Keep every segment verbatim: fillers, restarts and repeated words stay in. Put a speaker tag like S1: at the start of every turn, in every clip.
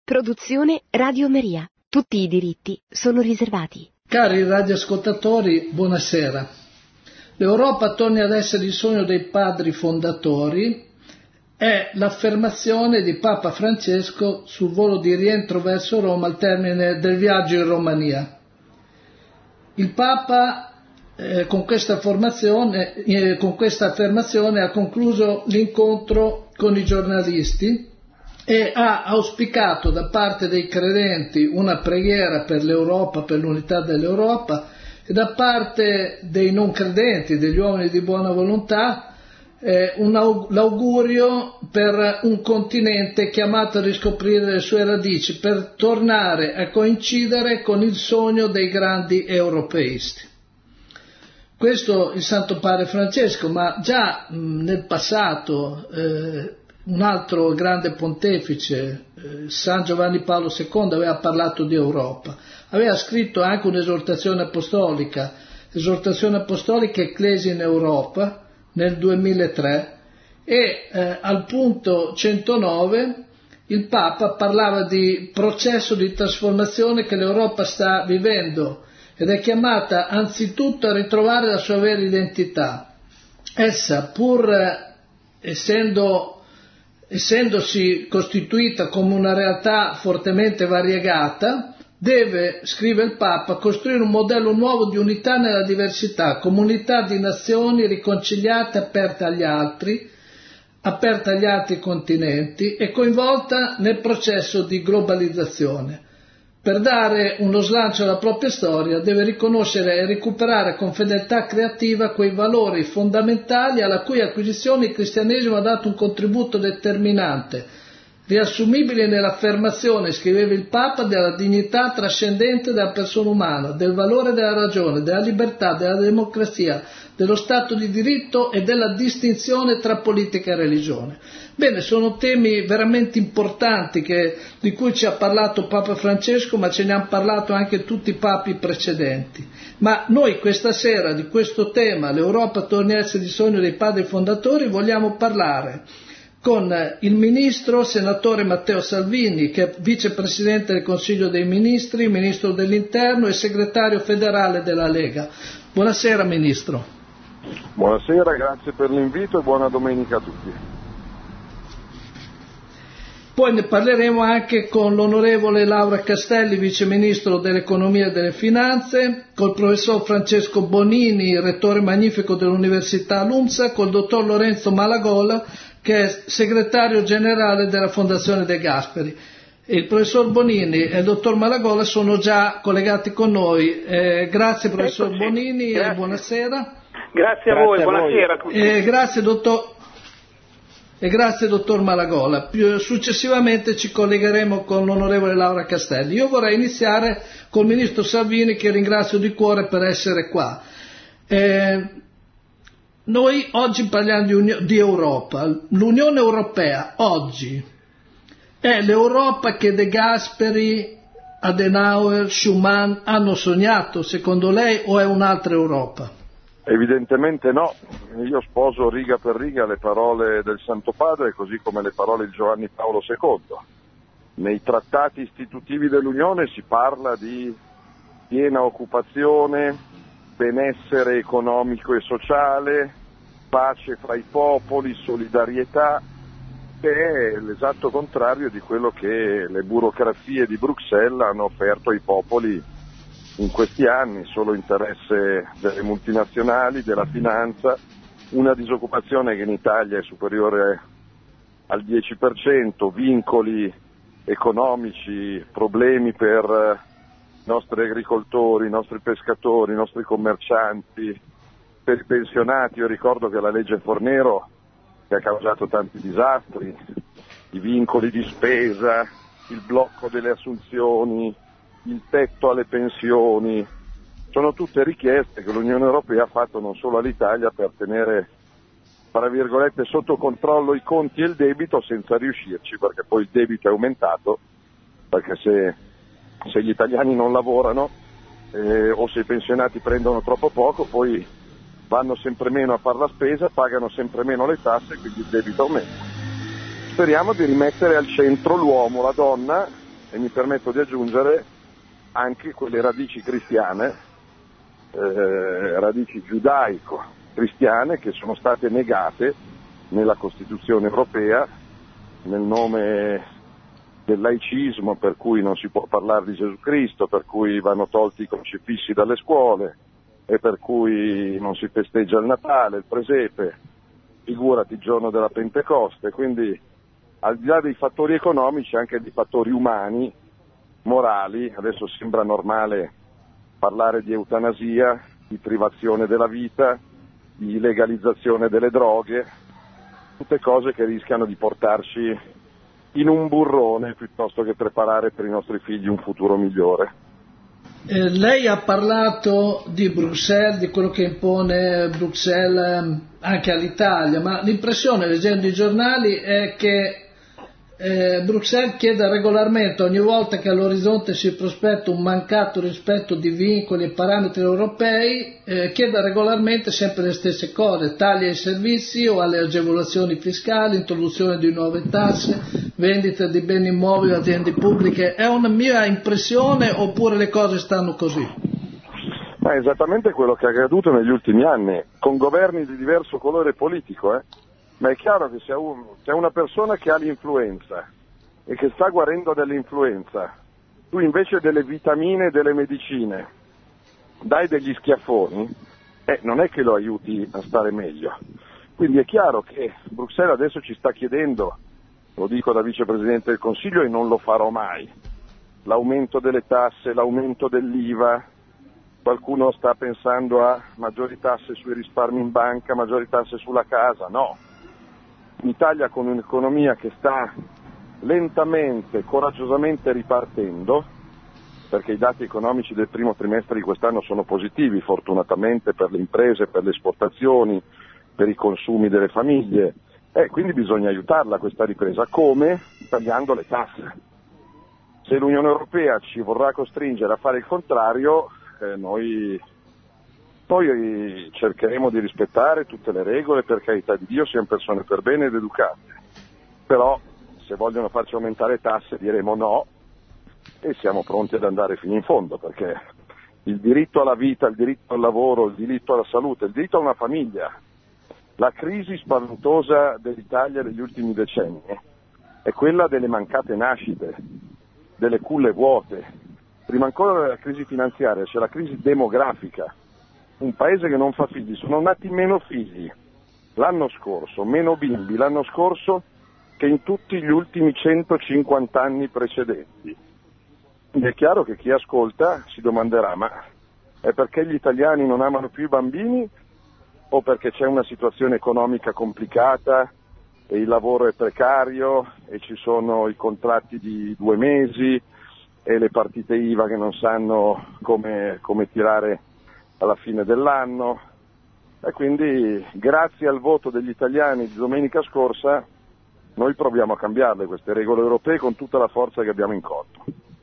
S1: Produzione Radio Maria. Tutti i diritti sono riservati.
S2: Cari radioascoltatori, buonasera. L'Europa torni ad essere il sogno dei padri fondatori è l'affermazione di Papa Francesco sul volo di rientro verso Roma al termine del viaggio in Romania. Il Papa eh, con questa formazione, eh, con questa affermazione ha concluso l'incontro con i giornalisti e ha auspicato da parte dei credenti una preghiera per l'Europa, per l'unità dell'Europa, e da parte dei non credenti, degli uomini di buona volontà, eh, un aug- l'augurio per un continente chiamato a riscoprire le sue radici, per tornare a coincidere con il sogno dei grandi europeisti. Questo il Santo Padre Francesco, ma già mh, nel passato eh, un altro grande pontefice, eh, San Giovanni Paolo secondo, aveva parlato di Europa. Aveva scritto anche un'esortazione apostolica, esortazione apostolica Ecclesia in Europa, nel duemilatré, e eh, al punto centonove il Papa parlava di processo di trasformazione che l'Europa sta vivendo ed è chiamata anzitutto a ritrovare la sua vera identità. Essa, pur eh, essendo essendosi costituita come una realtà fortemente variegata, deve, scrive il Papa, costruire un modello nuovo di unità nella diversità, comunità di nazioni riconciliate, aperte agli altri, aperte agli altri continenti e coinvolta nel processo di globalizzazione. Per dare uno slancio alla propria storia deve riconoscere e recuperare con fedeltà creativa quei valori fondamentali alla cui acquisizione il cristianesimo ha dato un contributo determinante, riassumibile nell'affermazione, scriveva il Papa, della dignità trascendente della persona umana, del valore della ragione, della libertà, della democrazia, dello Stato di diritto e della distinzione tra politica e religione. Bene, sono temi veramente importanti che, di cui ci ha parlato Papa Francesco, ma ce ne hanno parlato anche tutti i papi precedenti. Ma noi questa sera di questo tema, l'Europa torni a essere il sogno dei padri fondatori, vogliamo parlare con il ministro, senatore Matteo Salvini, che è vicepresidente del Consiglio dei Ministri, ministro dell'Interno e segretario federale della Lega. Buonasera ministro.
S3: Buonasera, grazie per l'invito e buona domenica a tutti.
S2: Poi ne parleremo anche con l'onorevole Laura Castelli, viceministro dell'Economia e delle Finanze, col professor Francesco Bonini, rettore magnifico dell'Università LUMSA, col dottor Lorenzo Malagola, che è segretario generale della Fondazione De Gasperi. Il professor Bonini e il dottor Malagola sono già collegati con noi. Eh, grazie professor
S4: Eccoci.
S2: Bonini
S4: Grazie.
S2: E buonasera.
S4: Grazie a
S3: Grazie
S4: voi,
S3: a
S4: buonasera
S3: voi.
S4: a tutti.
S2: Eh, grazie dottor e grazie dottor Malagola. Più successivamente ci collegheremo con l'onorevole Laura Castelli. Io vorrei iniziare col ministro Salvini, che ringrazio di cuore per essere qua. Eh, noi oggi parliamo di, Uni- di Europa. L'Unione Europea oggi è l'Europa che De Gasperi, Adenauer, Schuman hanno sognato, secondo lei, o è un'altra Europa?
S3: Evidentemente no, io sposo riga per riga le parole del Santo Padre, così come le parole di Giovanni Paolo secondo. Nei trattati istitutivi dell'Unione si parla di piena occupazione, benessere economico e sociale, pace fra i popoli, solidarietà, che è l'esatto contrario di quello che le burocrazie di Bruxelles hanno offerto ai popoli in questi anni: solo interesse delle multinazionali, della finanza, una disoccupazione che in Italia è superiore al dieci per cento, vincoli economici, problemi per i nostri agricoltori, i nostri pescatori, i nostri commercianti, per i pensionati. Io ricordo che la legge Fornero, che ha causato tanti disastri, i vincoli di spesa, il blocco delle assunzioni, il tetto alle pensioni, sono tutte richieste che l'Unione Europea ha fatto non solo all'Italia per tenere, tra virgolette, sotto controllo i conti e il debito, senza riuscirci, perché poi il debito è aumentato, perché se, se gli italiani non lavorano eh, o se i pensionati prendono troppo poco, poi vanno sempre meno a fare la spesa, pagano sempre meno le tasse, quindi il debito aumenta. Speriamo di rimettere al centro l'uomo, la donna, e mi permetto di aggiungere anche quelle radici cristiane, eh, radici giudaico-cristiane che sono state negate nella Costituzione europea nel nome del laicismo, per cui non si può parlare di Gesù Cristo, per cui vanno tolti i crocifissi dalle scuole e per cui non si festeggia il Natale, il presepe, figurati il giorno della Pentecoste. Quindi al di là dei fattori economici anche dei fattori umani, morali. Adesso sembra normale parlare di eutanasia, di privazione della vita, di legalizzazione delle droghe, tutte cose che rischiano di portarci in un burrone piuttosto che preparare per i nostri figli un futuro migliore.
S2: Eh, lei ha parlato di Bruxelles, di quello che impone Bruxelles anche all'Italia, ma l'impressione leggendo i giornali è che eh, Bruxelles chieda regolarmente, ogni volta che all'orizzonte si prospetta un mancato rispetto di vincoli e parametri europei, eh, chieda regolarmente sempre le stesse cose: tagli ai servizi o alle agevolazioni fiscali, introduzione di nuove tasse, vendita di beni immobili, aziende pubbliche. È una mia impressione oppure le cose stanno così?
S3: Ma è esattamente quello che è accaduto negli ultimi anni, con governi di diverso colore politico, eh? Ma è chiaro che se un, se una persona che ha l'influenza e che sta guarendo dell'influenza, tu invece delle vitamine e delle medicine dai degli schiaffoni, eh, non è che lo aiuti a stare meglio. Quindi è chiaro che Bruxelles adesso ci sta chiedendo, lo dico da vicepresidente del Consiglio e non lo farò mai, l'aumento delle tasse, l'aumento dell'I V A, qualcuno sta pensando a maggiori tasse sui risparmi in banca, maggiori tasse sulla casa, no. In Italia, con un'economia che sta lentamente, coraggiosamente ripartendo, perché i dati economici del primo trimestre di quest'anno sono positivi, fortunatamente per le imprese, per le esportazioni, per i consumi delle famiglie, e quindi bisogna aiutarla questa ripresa. Come? Tagliando le tasse. Se l'Unione Europea ci vorrà costringere a fare il contrario, eh, noi... Poi cercheremo di rispettare tutte le regole, per carità di Dio, siamo persone per bene ed educate, però se vogliono farci aumentare tasse diremo no e siamo pronti ad andare fino in fondo, perché il diritto alla vita, il diritto al lavoro, il diritto alla salute, il diritto a una famiglia, la crisi spaventosa dell'Italia degli ultimi decenni è quella delle mancate nascite, delle culle vuote. Prima ancora della crisi finanziaria c'è la crisi demografica. Un paese che non fa figli, sono nati meno figli l'anno scorso, meno bimbi l'anno scorso che in tutti gli ultimi centocinquanta anni precedenti. Quindi è chiaro che chi ascolta si domanderà: ma è perché gli italiani non amano più i bambini o perché c'è una situazione economica complicata e il lavoro è precario e ci sono i contratti di due mesi e le partite I V A che non sanno come, come tirare alla fine dell'anno? E quindi grazie al voto degli italiani di domenica scorsa noi proviamo a cambiarle queste regole europee con tutta la forza che abbiamo in corpo.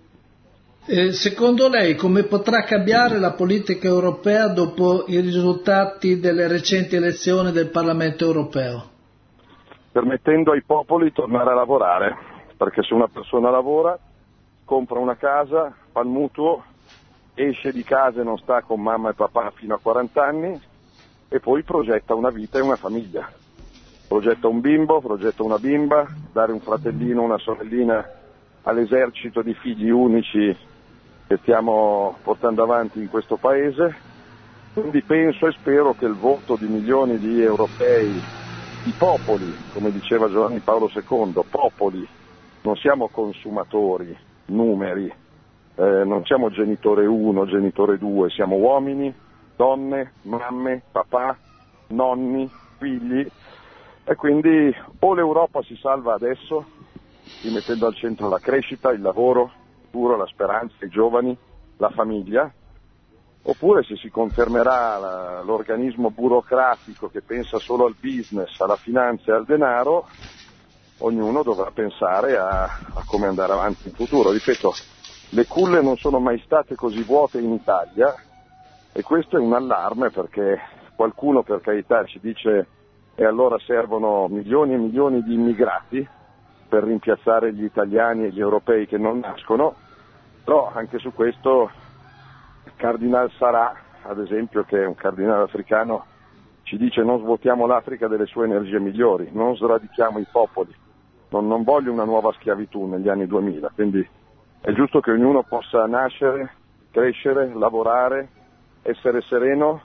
S2: Eh, secondo lei come potrà cambiare la politica europea dopo i risultati delle recenti elezioni del Parlamento europeo?
S3: Permettendo ai popoli di tornare a lavorare, perché se una persona lavora, compra una casa, fa il mutuo, esce di casa e non sta con mamma e papà fino a quaranta anni e poi progetta una vita e una famiglia. Progetta un bimbo, progetta una bimba, dare un fratellino, una sorellina all'esercito di figli unici che stiamo portando avanti in questo paese. Quindi penso e spero che il voto di milioni di europei, di popoli, come diceva Giovanni Paolo secondo, popoli, non siamo consumatori, numeri, Eh, non siamo genitore uno, genitore due, siamo uomini, donne, mamme, papà, nonni, figli, e quindi o l'Europa si salva adesso, rimettendo al centro la crescita, il lavoro, il futuro, la speranza, i giovani, la famiglia, oppure se si confermerà la, l'organismo burocratico che pensa solo al business, alla finanza e al denaro, ognuno dovrà pensare a, a come andare avanti in futuro. Ripeto, le culle non sono mai state così vuote in Italia e questo è un allarme, perché qualcuno, per carità, ci dice e allora servono milioni e milioni di immigrati, per rimpiazzare gli italiani e gli europei che non nascono, però anche su questo il Cardinal Sarà, ad esempio, che è un cardinale africano, ci dice: non svuotiamo l'Africa delle sue energie migliori, non sradichiamo i popoli, non, non voglio una nuova schiavitù negli anni duemila, quindi è giusto che ognuno possa nascere, crescere, lavorare, essere sereno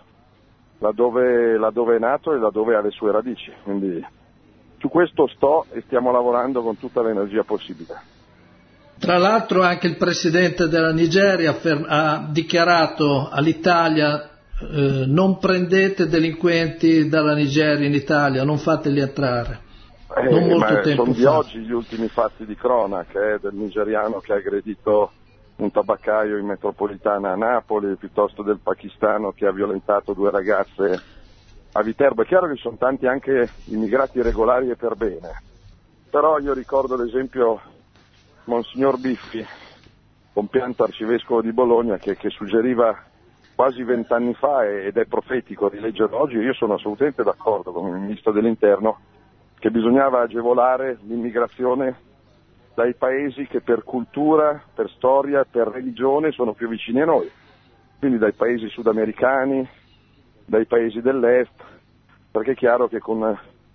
S3: laddove, laddove è nato e laddove ha le sue radici, quindi su questo sto e stiamo lavorando con tutta l'energia possibile.
S2: Tra l'altro anche il presidente della Nigeria ha dichiarato all'Italia: eh, non prendete delinquenti dalla Nigeria in Italia, non fateli entrare.
S3: Eh,
S2: non molto tempo
S3: sono di
S2: fa.
S3: oggi gli ultimi fatti di cronaca, eh, del nigeriano che ha aggredito un tabaccaio in metropolitana a Napoli, piuttosto del pakistano che ha violentato due ragazze a Viterbo. È chiaro che ci sono tanti anche immigrati regolari e per bene, però io ricordo l'esempio Monsignor Biffi, compianto arcivescovo di Bologna, che, che suggeriva quasi vent'anni fa, ed è profetico rileggerlo oggi. Io sono assolutamente d'accordo con il ministro dell'Interno che bisognava agevolare l'immigrazione dai paesi che per cultura, per storia, per religione sono più vicini a noi, quindi dai paesi sudamericani, dai paesi dell'est, perché è chiaro che con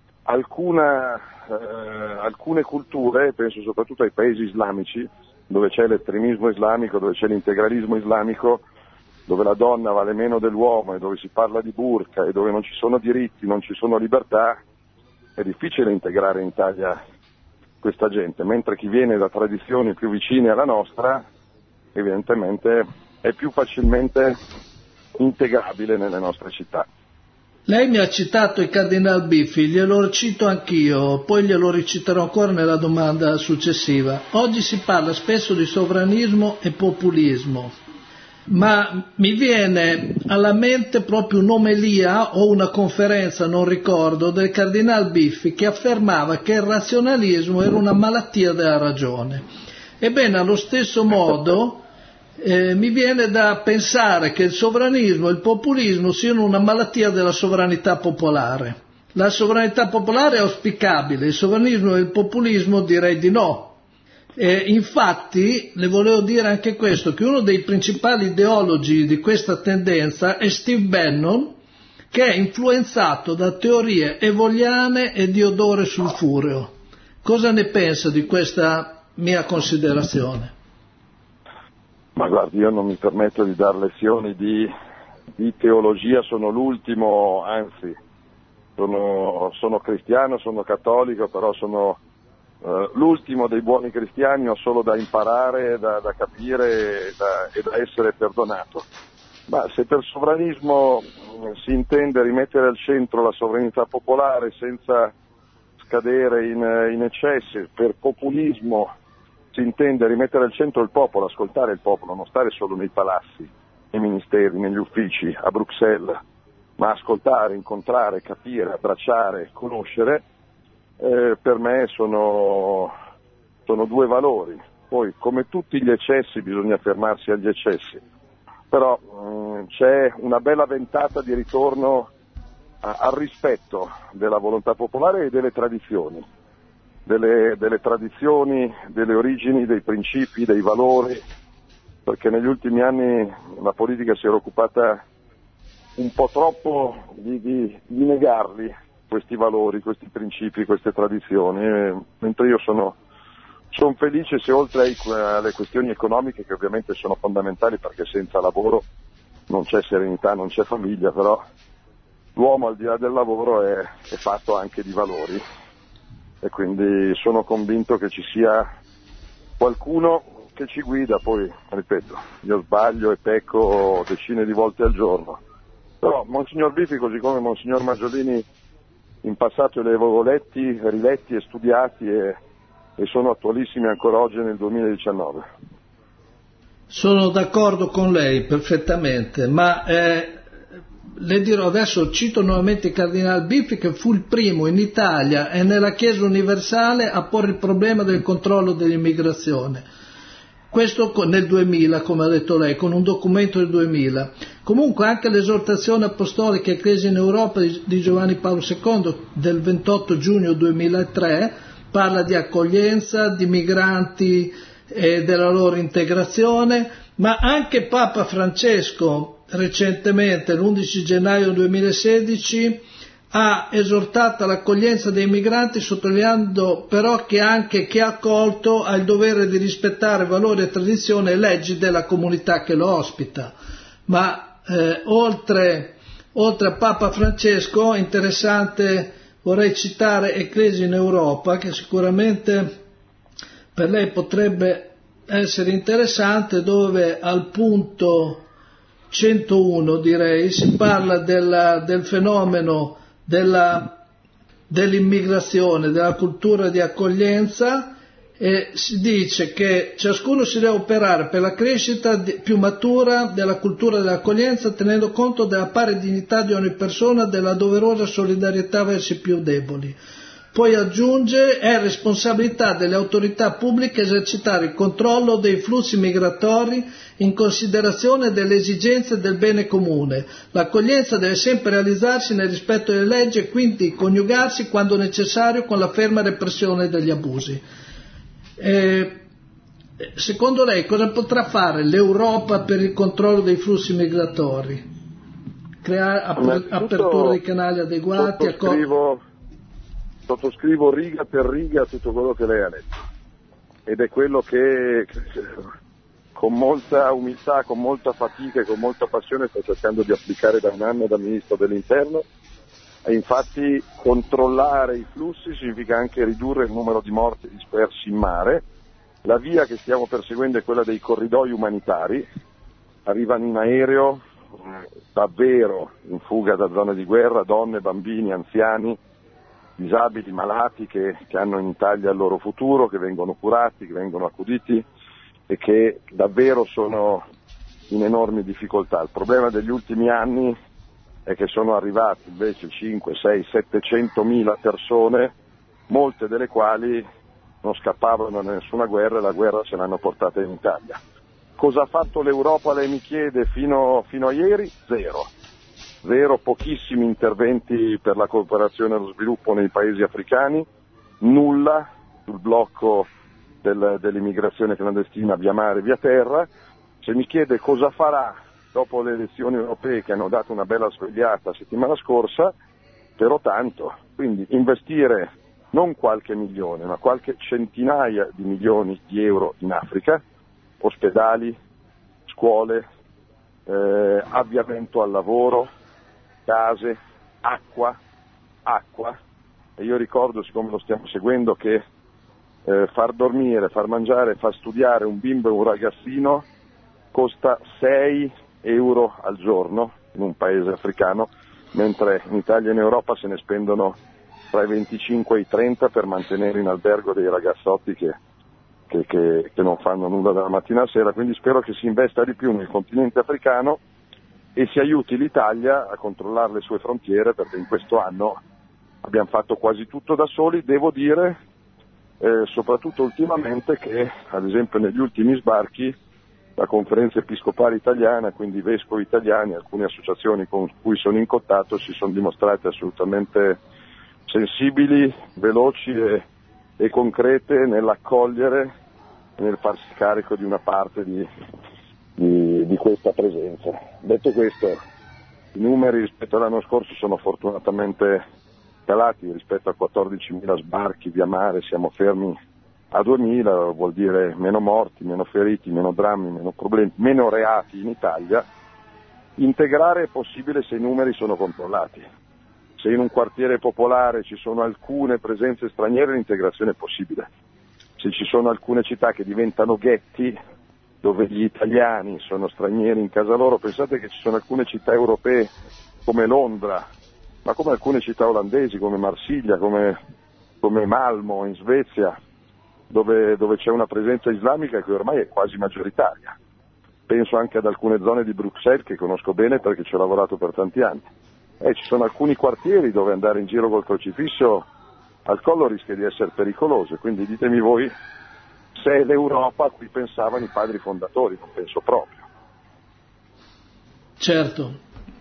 S3: alcuna, eh, alcune culture, penso soprattutto ai paesi islamici, dove c'è l'estremismo islamico, dove c'è l'integralismo islamico, dove la donna vale meno dell'uomo e dove si parla di burqa e dove non ci sono diritti, non ci sono libertà, è difficile integrare in Italia questa gente, mentre chi viene da tradizioni più vicine alla nostra evidentemente è più facilmente integrabile nelle nostre città.
S2: Lei mi ha citato il Cardinal Biffi, glielo cito anch'io, poi glielo riciterò ancora nella domanda successiva. Oggi si parla spesso di sovranismo e populismo, ma mi viene alla mente proprio un'omelia o una conferenza, non ricordo, del Cardinal Biffi che affermava che il razionalismo era una malattia della ragione. Ebbene, allo stesso modo eh, mi viene da pensare che il sovranismo e il populismo siano una malattia della sovranità popolare. La sovranità popolare è auspicabile, il sovranismo e il populismo direi di no. E infatti le volevo dire anche questo, che uno dei principali ideologi di questa tendenza è Steve Bannon, che è influenzato da teorie evoliane e di odore sulfureo. Cosa ne pensa di questa mia considerazione?
S3: Ma guardi, io non mi permetto di dar lezioni di, di teologia, sono l'ultimo, anzi sono, sono cristiano, sono cattolico, però sono Uh, l'ultimo dei buoni cristiani, ho solo da imparare, da, da capire e da, e da essere perdonato. Ma se per sovranismo uh, si intende rimettere al centro la sovranità popolare senza scadere in, in eccessi, per populismo si intende rimettere al centro il popolo, ascoltare il popolo, non stare solo nei palazzi, nei ministeri, negli uffici, a Bruxelles, ma ascoltare, incontrare, capire, abbracciare, conoscere, Eh, per me sono, sono due valori. Poi, come tutti gli eccessi, bisogna fermarsi agli eccessi, però mh, c'è una bella ventata di ritorno a, al rispetto della volontà popolare e delle tradizioni, delle, delle tradizioni, delle origini, dei principi, dei valori, perché negli ultimi anni la politica si era occupata un po' troppo di, di, di negarli, questi valori, questi principi, queste tradizioni, eh, mentre io sono, sono felice se oltre ai, alle questioni economiche, che ovviamente sono fondamentali perché senza lavoro non c'è serenità, non c'è famiglia, però l'uomo al di là del lavoro è, è fatto anche di valori e quindi sono convinto che ci sia qualcuno che ci guida. Poi, ripeto, io sbaglio e pecco decine di volte al giorno, però Monsignor Biffi, così come Monsignor Maggiolini, in passato li avevo letti, riletti e studiati e, e sono attualissimi ancora oggi nel duemiladiciannove.
S2: Sono d'accordo con lei perfettamente, ma eh, le dirò adesso, cito nuovamente il Cardinal Biffi, che fu il primo in Italia e nella Chiesa universale a porre il problema del controllo dell'immigrazione. Questo nel duemila, come ha detto lei, con un documento del duemila. Comunque anche l'esortazione apostolica Ecclesia in Europa di Giovanni Paolo secondo del ventotto giugno duemilatré parla di accoglienza, di migranti e della loro integrazione, ma anche Papa Francesco recentemente, l'undici gennaio duemilasedici, ha esortato all'accoglienza dei migranti, sottolineando però che anche chi ha accolto ha il dovere di rispettare valori e tradizioni e leggi della comunità che lo ospita. Ma eh, oltre, oltre a Papa Francesco, interessante, vorrei citare Ecclesia in Europa, che sicuramente per lei potrebbe essere interessante, dove al punto centouno, direi, si parla della, del fenomeno della, dell'immigrazione, della cultura di accoglienza, e si dice che ciascuno si deve operare per la crescita di, più matura della cultura dell'accoglienza, tenendo conto della pari dignità di ogni persona, della doverosa solidarietà verso i più deboli. Poi aggiunge: è responsabilità delle autorità pubbliche esercitare il controllo dei flussi migratori in considerazione delle esigenze del bene comune. L'accoglienza deve sempre realizzarsi nel rispetto delle leggi e quindi coniugarsi quando necessario con la ferma repressione degli abusi. Eh, secondo lei cosa potrà fare l'Europa per il controllo dei flussi migratori? Creare ap- apertura di canali adeguati?
S3: Sottoscrivo, sottoscrivo riga per riga tutto quello che lei ha detto, ed è quello che con molta umiltà, con molta fatica e con molta passione sto cercando di applicare da un anno da Ministro dell'Interno. E infatti controllare i flussi significa anche ridurre il numero di morti dispersi in mare. La via che stiamo perseguendo è quella dei corridoi umanitari. Arrivano in aereo davvero in fuga da zone di guerra donne, bambini, anziani, disabili, malati che, che hanno in Italia il loro futuro, che vengono curati, che vengono accuditi e che davvero sono in enormi difficoltà. Il problema degli ultimi anni è che sono arrivati invece cinque, sei, settecentomila persone, molte delle quali non scappavano da nessuna guerra e la guerra ce l'hanno portata in Italia. Cosa ha fatto l'Europa, lei mi chiede, fino, fino a ieri? Zero. Zero, pochissimi interventi per la cooperazione e lo sviluppo nei paesi africani, nulla sul blocco del, dell'immigrazione clandestina via mare e via terra. Se mi chiede cosa farà dopo le elezioni europee che hanno dato una bella svegliata settimana scorsa, però tanto, quindi investire non qualche milione, ma qualche centinaia di milioni di euro in Africa, ospedali, scuole, eh, avviamento al lavoro, case, acqua, acqua, e io ricordo, siccome lo stiamo seguendo, che eh, far dormire, far mangiare, far studiare un bimbo e un ragazzino costa sei euro al giorno in un paese africano, mentre in Italia e in Europa se ne spendono tra i venticinque e i trenta per mantenere in albergo dei ragazzotti che, che, che, che non fanno nulla dalla mattina alla sera. Quindi spero che si investa di più nel continente africano e si aiuti l'Italia a controllare le sue frontiere, perché in questo anno abbiamo fatto quasi tutto da soli. Devo dire, eh, soprattutto ultimamente, che ad esempio negli ultimi sbarchi la Conferenza Episcopale Italiana, quindi i vescovi italiani, alcune associazioni con cui sono in contatto, si sono dimostrate assolutamente sensibili, veloci e, e concrete nell'accogliere e nel farsi carico di una parte di, di, di questa presenza. Detto questo, i numeri rispetto all'anno scorso sono fortunatamente calati. Rispetto a quattordicimila sbarchi via mare siamo fermi a duemila, vuol dire meno morti, meno feriti, meno drammi, meno problemi, meno reati in Italia. Integrare è possibile se i numeri sono controllati. Se in un quartiere popolare ci sono alcune presenze straniere, l'integrazione è possibile. Se ci sono alcune città che diventano ghetti, dove gli italiani sono stranieri in casa loro, pensate che ci sono alcune città europee come Londra, ma come alcune città olandesi, come Marsiglia, come, come Malmo in Svezia, Dove, dove c'è una presenza islamica che ormai è quasi maggioritaria. Penso anche ad alcune zone di Bruxelles che conosco bene perché ci ho lavorato per tanti anni. E ci sono alcuni quartieri dove andare in giro col crocifisso al collo rischia di essere pericoloso, quindi ditemi voi se è l'Europa a cui pensavano i padri fondatori. Non penso proprio.
S2: Certo,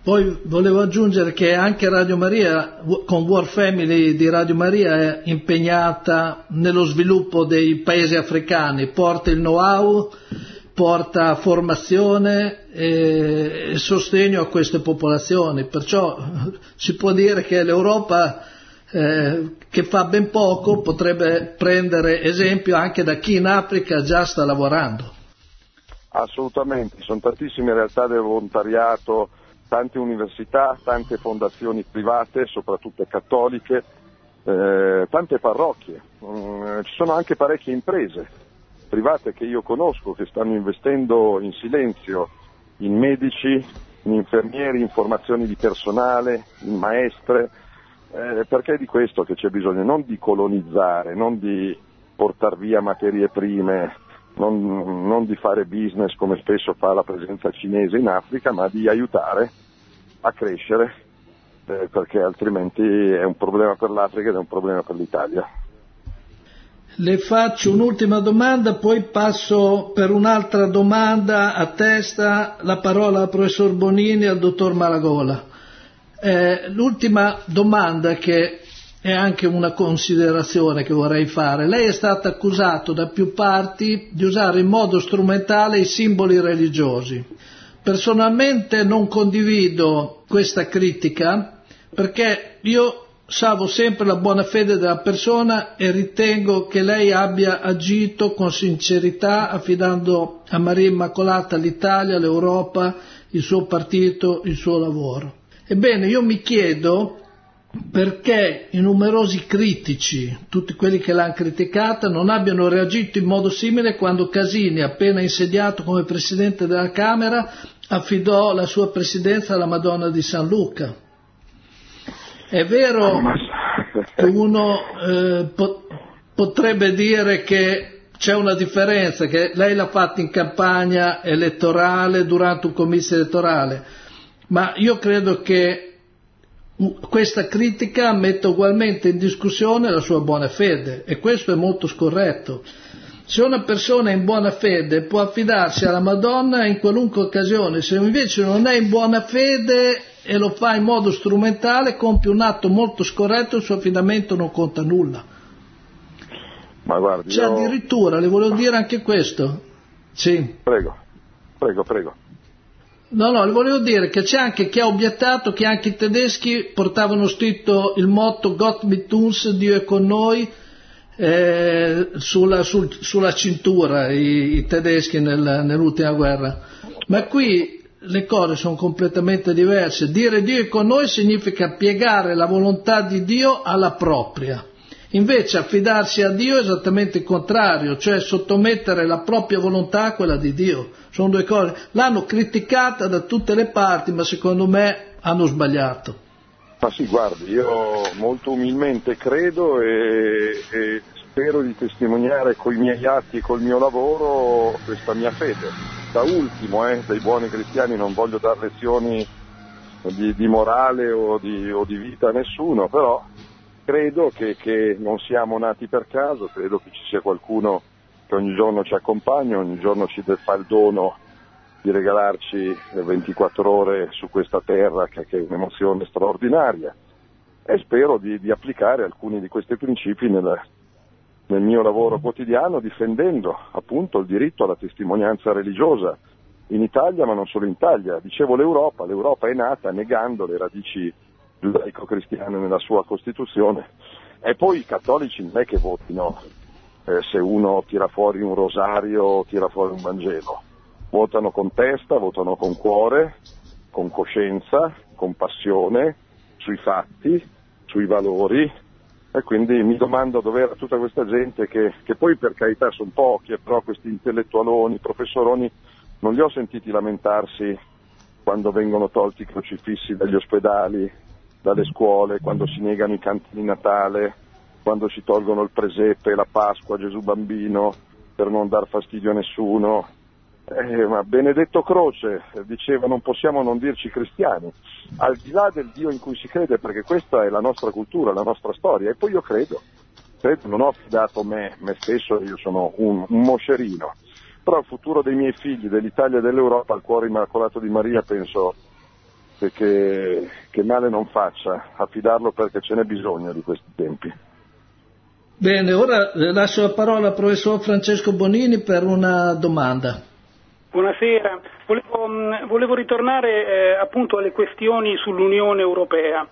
S2: Poi volevo aggiungere che anche Radio Maria, con World Family di Radio Maria, è impegnata nello sviluppo dei paesi africani, porta il know-how, porta formazione e sostegno a queste popolazioni, perciò si può dire che l'Europa, eh, che fa ben poco, potrebbe prendere esempio anche da chi in Africa già sta lavorando.
S3: Assolutamente, sono tantissime realtà del volontariato, tante università, tante fondazioni private, soprattutto cattoliche, eh, tante parrocchie, mm, ci sono anche parecchie imprese private che io conosco che stanno investendo in silenzio in medici, in infermieri, in formazioni di personale, in maestre, eh, perché è di questo che c'è bisogno, non di colonizzare, non di portare via materie prime, non, non di fare business come spesso fa la presenza cinese in Africa, ma di aiutare a crescere, eh, perché altrimenti è un problema per l'Africa ed è un problema per l'Italia.
S2: Le faccio un'ultima domanda, poi passo per un'altra domanda a testa la parola al professor Bonini e al dottor Malagola. Eh, l'ultima domanda, che è anche una considerazione che vorrei fare. Lei è stato accusato da più parti di usare in modo strumentale i simboli religiosi. Personalmente non condivido questa critica, perché io salvo sempre la buona fede della persona e ritengo che lei abbia agito con sincerità affidando a Maria Immacolata l'Italia, l'Europa, il suo partito, il suo lavoro. Ebbene, io mi chiedo perché i numerosi critici, tutti quelli che l'hanno criticata, non abbiano reagito in modo simile quando Casini, appena insediato come Presidente della Camera, affidò la sua presidenza alla Madonna di San Luca. È vero che uno eh, po- potrebbe dire che c'è una differenza, che lei l'ha fatta in campagna elettorale, durante un comizio elettorale, ma io credo che questa critica metta ugualmente in discussione la sua buona fede, e questo è molto scorretto. Se una persona è in buona fede può affidarsi alla Madonna in qualunque occasione, se invece non è in buona fede e lo fa in modo strumentale, compie un atto molto scorretto, il suo affidamento non conta nulla.
S3: Ma guardi,
S2: c'è
S3: io...
S2: addirittura, le volevo dire anche questo. Sì.
S3: Prego, prego, prego.
S2: No, no, le volevo dire che c'è anche chi ha obiettato che anche i tedeschi portavano scritto il motto Gott mit uns, Dio è con noi, eh, sulla, sul, sulla cintura, i, i tedeschi nel, nell'ultima guerra. Ma qui le cose sono completamente diverse. Dire Dio è con noi significa piegare la volontà di Dio alla propria. Invece affidarsi a Dio è esattamente il contrario, cioè sottomettere la propria volontà a quella di Dio. Sono due cose. L'hanno criticata da tutte le parti, ma secondo me hanno sbagliato.
S3: Ma sì, guardi, io molto umilmente credo e, e spero di testimoniare coi miei atti e col mio lavoro questa mia fede. Da ultimo, eh, dai buoni cristiani non voglio dar lezioni di, di morale o di, o di vita a nessuno, però credo che, che non siamo nati per caso, credo che ci sia qualcuno che ogni giorno ci accompagna, ogni giorno ci fa il dono di regalarci ventiquattro ore su questa terra, che, che è un'emozione straordinaria, e spero di, di applicare alcuni di questi principi nel, nel mio lavoro quotidiano, difendendo appunto il diritto alla testimonianza religiosa in Italia, ma non solo in Italia. Dicevo l'Europa, l'Europa è nata negando le radici giudaico-cristiane nella sua Costituzione, e poi i cattolici non è che votino eh, se uno tira fuori un rosario o tira fuori un Vangelo, votano con testa, votano con cuore, con coscienza, con passione, sui fatti, sui valori, e quindi mi domando dove era tutta questa gente che, che poi per carità sono pochi, però questi intellettualoni, professoroni, non li ho sentiti lamentarsi quando vengono tolti i crocifissi dagli ospedali, dalle scuole, quando si negano i canti di Natale, quando si tolgono il presepe, la Pasqua, Gesù bambino, per non dar fastidio a nessuno. Eh, ma Benedetto Croce diceva non possiamo non dirci cristiani, al di là del Dio in cui si crede, perché questa è la nostra cultura, la nostra storia. E poi io credo, credo non ho affidato me, me stesso, io sono un, un moscerino, però il futuro dei miei figli, dell'Italia e dell'Europa, al cuore immacolato di Maria, penso e che, che male non faccia a fidarlo, perché ce n'è bisogno di questi tempi.
S2: Bene, ora lascio la parola al professor Francesco Bonini per una domanda.
S4: Buonasera, volevo, volevo ritornare eh, appunto alle questioni sull'Unione Europea.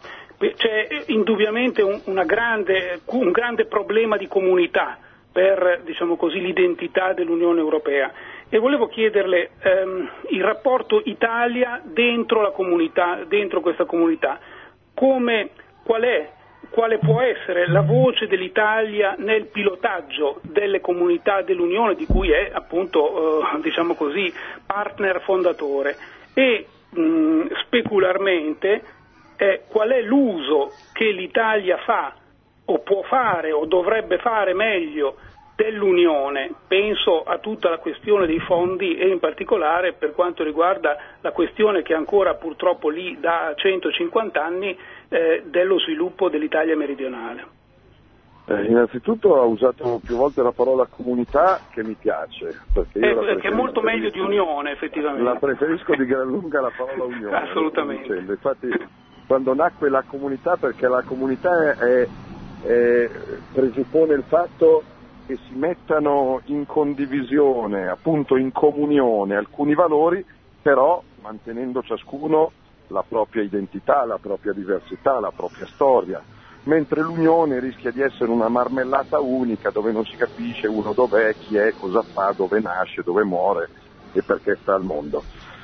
S4: C'è indubbiamente un, una grande, un grande problema di comunità per, diciamo così, l'identità dell'Unione Europea, e volevo chiederle ehm, il rapporto Italia dentro la comunità, dentro questa comunità, come, qual è, quale può essere la voce dell'Italia nel pilotaggio delle comunità dell'Unione, di cui è appunto eh, diciamo così partner fondatore, e mh, specularmente eh, qual è l'uso che l'Italia fa o può fare o dovrebbe fare meglio dell'Unione. Penso a tutta la questione dei fondi e in particolare per quanto riguarda la questione che è ancora purtroppo lì da centocinquanta anni eh, dello sviluppo dell'Italia meridionale.
S3: Eh, innanzitutto ha usato più volte la parola comunità, che mi piace, perché, io
S4: eh, che è molto meglio di unione, effettivamente.
S3: La preferisco di gran lunga la parola unione.
S4: Assolutamente.
S3: Infatti quando nacque la comunità, perché la comunità è, è, presuppone il fatto che si mettano in condivisione, appunto in comunione, alcuni valori, però mantenendo ciascuno la propria identità, la propria diversità, la propria storia, mentre l'unione rischia di essere una marmellata unica dove non si capisce uno dov'è, chi è, cosa fa, dove nasce, dove muore e perché sta al mondo.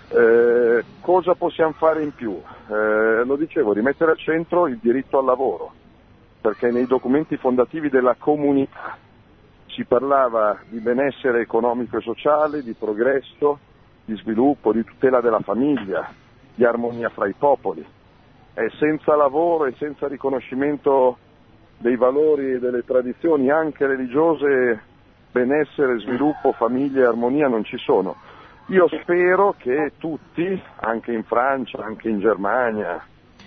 S3: Eh, cosa possiamo fare in più? Eh, lo dicevo, rimettere al centro il diritto al lavoro, perché nei documenti fondativi della comunità si parlava di benessere economico e sociale, di progresso, di sviluppo, di tutela della famiglia, di armonia fra i popoli. E senza lavoro e senza riconoscimento dei valori e delle tradizioni anche religiose, benessere, sviluppo, famiglia e armonia non ci sono. Io spero che tutti, anche in Francia, anche in Germania,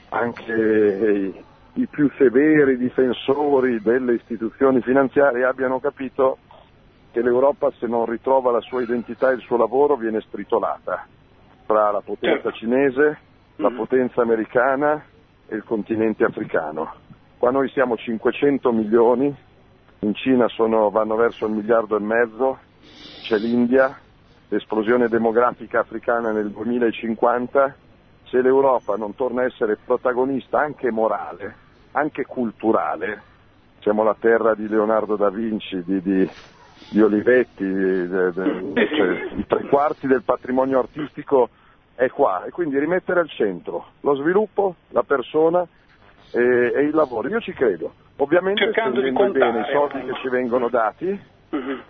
S3: anche i più severi difensori delle istituzioni finanziarie abbiano capito che l'Europa, se non ritrova la sua identità e il suo lavoro, viene stritolata tra la potenza cinese, la potenza americana e il continente africano. Qua noi siamo cinquecento milioni, in Cina sono, vanno verso il miliardo e mezzo, c'è l'India, l'esplosione demografica africana nel duemilacinquanta. Se l'Europa non torna a essere protagonista anche morale, anche culturale, siamo la terra di Leonardo da Vinci, di, di, di Olivetti, di, di, di, cioè, i tre quarti del patrimonio artistico è qua, e quindi rimettere al centro lo sviluppo, la persona e, e il lavoro. Io ci credo, ovviamente spendendo bene i soldi che ci vengono dati, uh-huh.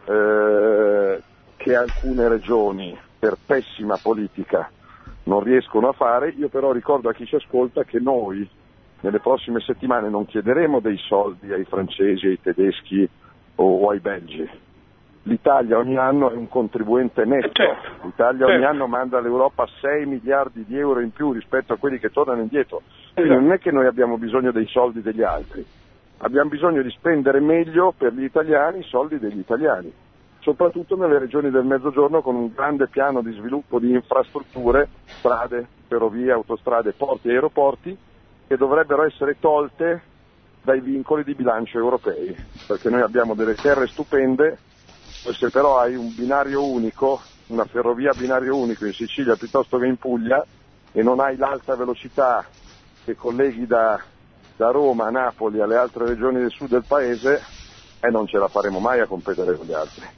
S3: eh, che alcune regioni per pessima politica non riescono a fare. Io però ricordo a chi ci ascolta che noi nelle prossime settimane non chiederemo dei soldi ai francesi, ai tedeschi o, o ai belgi. L'Italia ogni anno è un contribuente netto, certo, l'Italia certo. ogni anno manda all'Europa sei miliardi di euro in più rispetto a quelli che tornano indietro. Quindi esatto. non è che noi abbiamo bisogno dei soldi degli altri, abbiamo bisogno di spendere meglio per gli italiani i soldi degli italiani, soprattutto nelle regioni del Mezzogiorno, con un grande piano di sviluppo di infrastrutture, strade, ferrovie, autostrade, porti e aeroporti, che dovrebbero essere tolte dai vincoli di bilancio europei, perché noi abbiamo delle terre stupende. Se però hai un binario unico, una ferrovia a binario unico in Sicilia piuttosto che in Puglia, e non hai l'alta velocità che colleghi da, da Roma a Napoli alle altre regioni del sud del paese, eh, non ce la faremo mai a competere con gli altri.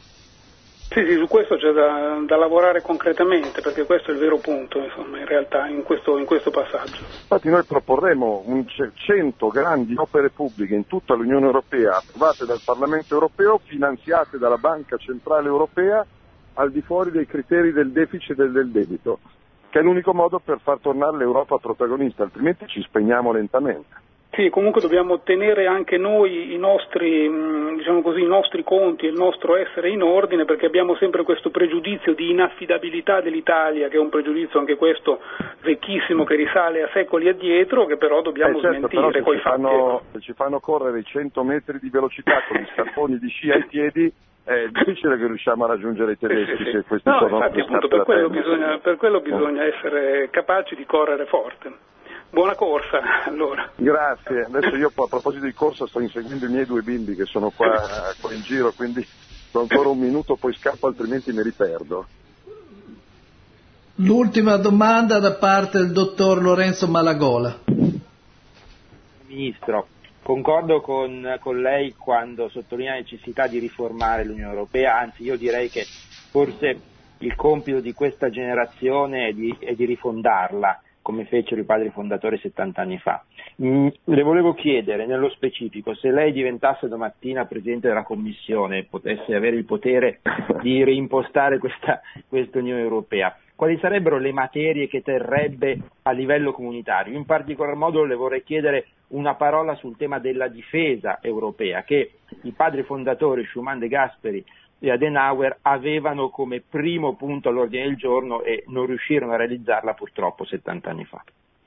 S4: Sì, sì, su questo c'è da, da lavorare concretamente, perché questo è il vero punto, insomma, in realtà, in questo, in questo passaggio.
S3: Infatti noi proporremo un cento grandi opere pubbliche in tutta l'Unione Europea, approvate dal Parlamento Europeo, finanziate dalla Banca Centrale Europea, al di fuori dei criteri del deficit e del debito, che è l'unico modo per far tornare l'Europa protagonista, altrimenti ci spegniamo lentamente.
S4: Sì, comunque dobbiamo tenere anche noi i nostri, diciamo così, i nostri conti e il nostro essere in ordine, perché abbiamo sempre questo pregiudizio di inaffidabilità dell'Italia, che è un pregiudizio anche questo vecchissimo che risale a secoli addietro, che però dobbiamo
S3: eh certo,
S4: smentire
S3: però se
S4: coi
S3: ci
S4: fatti.
S3: Fanno, se ci fanno correre i cento metri di velocità con gli scarponi di sci ai piedi, è difficile che riusciamo a raggiungere i tedeschi,
S4: sì, sì, sì.
S3: se questi
S4: no,
S3: sono
S4: infatti, appunto, per quello, bisogna, per quello bisogna essere capaci di correre forte. Buona corsa, allora.
S3: Grazie. Adesso io a proposito di corsa sto inseguendo i miei due bimbi che sono qua, qua in giro, quindi sto ancora un minuto, poi scappo, altrimenti mi riperdo.
S2: L'ultima domanda da parte del dottor Lorenzo Malagola.
S5: Ministro, concordo con, con lei quando sottolinea la necessità di riformare l'Unione Europea, anzi io direi che forse il compito di questa generazione è di, è di rifondarla, come fecero i padri fondatori settanta anni fa. Mm, le volevo chiedere nello specifico, se lei diventasse domattina Presidente della Commissione e potesse avere il potere di reimpostare questa, questa Unione Europea, quali sarebbero le materie che terrebbe a livello comunitario? In particolar modo le vorrei chiedere una parola sul tema della difesa europea, che i padri fondatori Schuman, De Gasperi e Adenauer avevano come primo punto all'ordine del giorno e non riuscirono a realizzarla purtroppo settanta anni fa.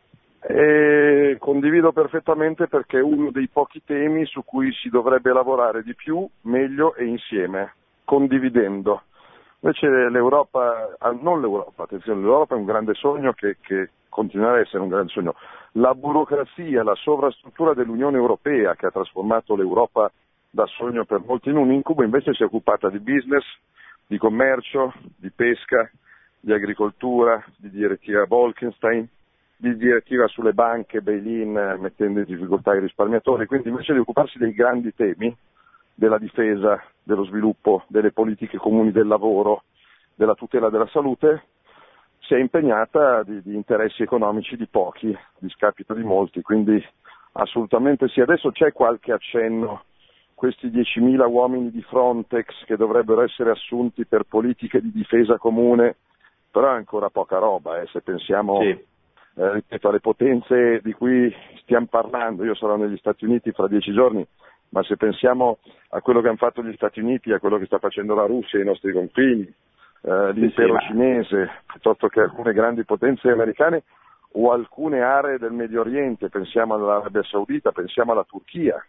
S3: E condivido perfettamente, perché è uno dei pochi temi su cui si dovrebbe lavorare di più, meglio e insieme, condividendo. Invece l'Europa, non l'Europa, attenzione, l'Europa è un grande sogno che, che continuerà a essere un grande sogno. La burocrazia, la sovrastruttura dell'Unione Europea che ha trasformato l'Europa da sogno per molti in un incubo, invece si è occupata di business, di commercio, di pesca, di agricoltura, di direttiva Bolkestein, di direttiva sulle banche, bail-in, mettendo in difficoltà i risparmiatori. Quindi invece di occuparsi dei grandi temi, della difesa, dello sviluppo, delle politiche comuni del lavoro, della tutela della salute, si è impegnata di, di interessi economici di pochi, di scapito di molti. Quindi assolutamente sì. Adesso c'è qualche accenno, questi diecimila uomini di Frontex che dovrebbero essere assunti per politiche di difesa comune, però è ancora poca roba, eh, se pensiamo sì. eh, ripeto, alle potenze di cui stiamo parlando. Io sarò negli Stati Uniti fra dieci giorni, ma se pensiamo a quello che hanno fatto gli Stati Uniti, a quello che sta facendo la Russia ai nostri confini, eh, l'impero sì, sì, cinese, piuttosto che alcune grandi potenze americane o alcune aree del Medio Oriente, pensiamo all'Arabia Saudita, pensiamo alla Turchia.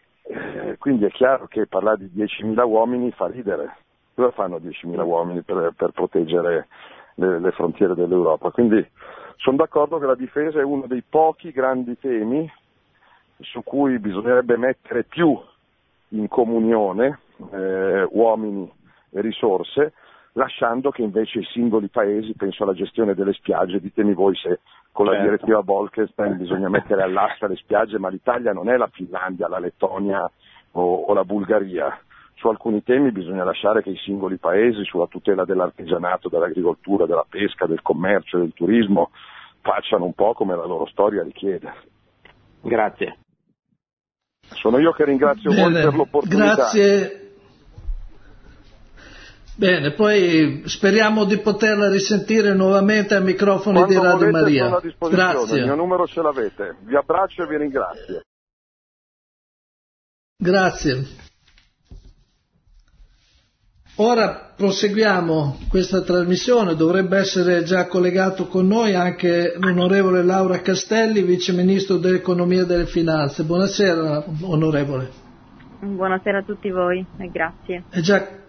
S3: Eh, quindi è chiaro che parlare di diecimila uomini fa ridere. Cosa fanno diecimila uomini per, per proteggere le, le frontiere dell'Europa? Quindi sono d'accordo che la difesa è uno dei pochi grandi temi su cui bisognerebbe mettere più in comunione eh, uomini e risorse, lasciando che invece i singoli paesi, penso alla gestione delle spiagge, ditemi voi se con la certo. direttiva Bolkestein bisogna mettere all'asta le spiagge, ma l'Italia non è la Finlandia, la Lettonia o, o la Bulgaria. Su alcuni temi bisogna lasciare che i singoli paesi, sulla tutela dell'artigianato, dell'agricoltura, della pesca, del commercio, del turismo, facciano un po' come la loro storia richiede.
S5: Grazie.
S3: Sono io che ringrazio
S2: Bene,
S3: voi per l'opportunità.
S2: Grazie. Bene, poi speriamo di poterla risentire nuovamente ai microfoni
S3: Quando
S2: di Radio Maria.
S3: Sono a disposizione.
S2: Grazie.
S3: Il mio numero ce l'avete. Vi abbraccio e vi ringrazio.
S2: Grazie. Ora proseguiamo questa trasmissione. Dovrebbe essere già collegato con noi anche l'onorevole Laura Castelli, Vice Ministro dell'Economia e delle Finanze. Buonasera, onorevole.
S6: Buonasera a tutti voi e grazie.
S2: È già...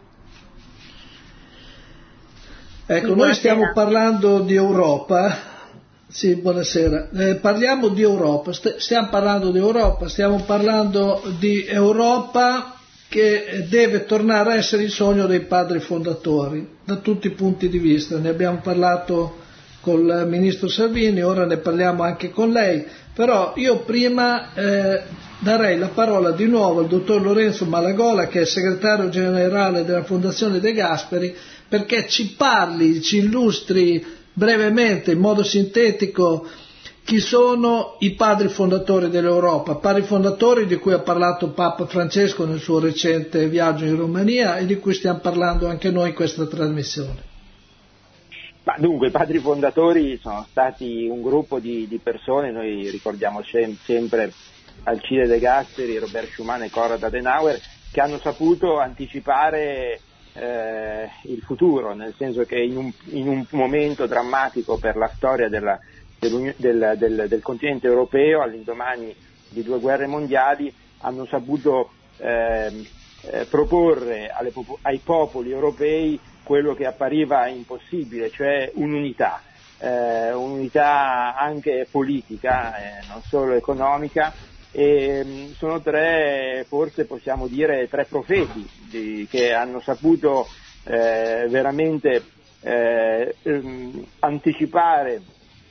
S2: Ecco,
S6: sì,
S2: noi stiamo parlando di Europa, sì, buonasera, eh, parliamo di Europa, St- stiamo parlando di Europa, stiamo parlando di Europa che deve tornare a essere il sogno dei padri fondatori, da tutti i punti di vista. Ne abbiamo parlato col Ministro Salvini, ora ne parliamo anche con lei, però io prima eh, darei la parola di nuovo al dottor Lorenzo Malagola, che è segretario generale della Fondazione De Gasperi, perché ci parli, ci illustri brevemente, in modo sintetico, chi sono i padri fondatori dell'Europa, padri fondatori di cui ha parlato Papa Francesco nel suo recente viaggio in Romania e di cui stiamo parlando anche noi in questa trasmissione.
S5: Ma dunque, i padri fondatori sono stati un gruppo di, di persone, noi ricordiamo sem- sempre Alcide De Gasperi, Robert Schuman e Konrad Adenauer, che hanno saputo anticipare Eh, il futuro, nel senso che in un, in un momento drammatico per la storia della, del, del, del continente europeo, all'indomani di due guerre mondiali, hanno saputo eh, eh, proporre alle, ai popoli europei quello che appariva impossibile, cioè un'unità, eh, un'unità anche politica, eh, non solo economica. E mh, sono tre, forse possiamo dire, tre profeti di, che hanno saputo eh, veramente eh, ehm, anticipare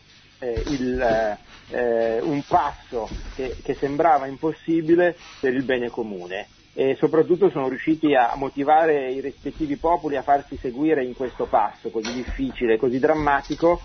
S5: eh, il, eh, un passo che, che sembrava impossibile per il bene comune, e soprattutto sono riusciti a motivare i rispettivi popoli a farsi seguire in questo passo così difficile, così drammatico,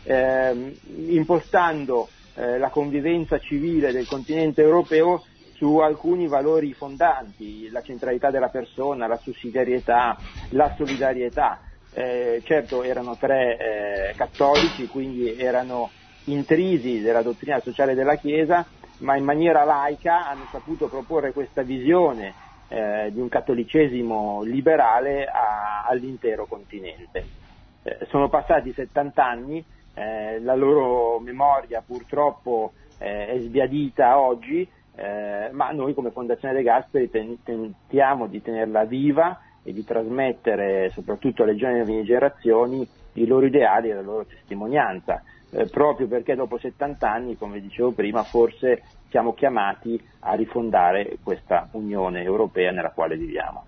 S5: ehm, impostando Eh, la convivenza civile del continente europeo su alcuni valori fondanti: la centralità della persona, la sussidiarietà, la solidarietà. Eh, certo, erano tre eh, cattolici, quindi erano intrisi della dottrina sociale della Chiesa, ma in maniera laica hanno saputo proporre questa visione eh, di un cattolicesimo liberale a, all'intero continente. Eh, sono passati settanta anni. Eh, la loro memoria purtroppo eh, è sbiadita oggi, eh, ma noi come Fondazione De Gasperi ten- tentiamo di tenerla viva e di trasmettere soprattutto alle giovani generazioni i loro ideali e la loro testimonianza, eh, proprio perché dopo settanta anni, come dicevo prima, forse siamo chiamati a rifondare questa Unione Europea nella quale viviamo.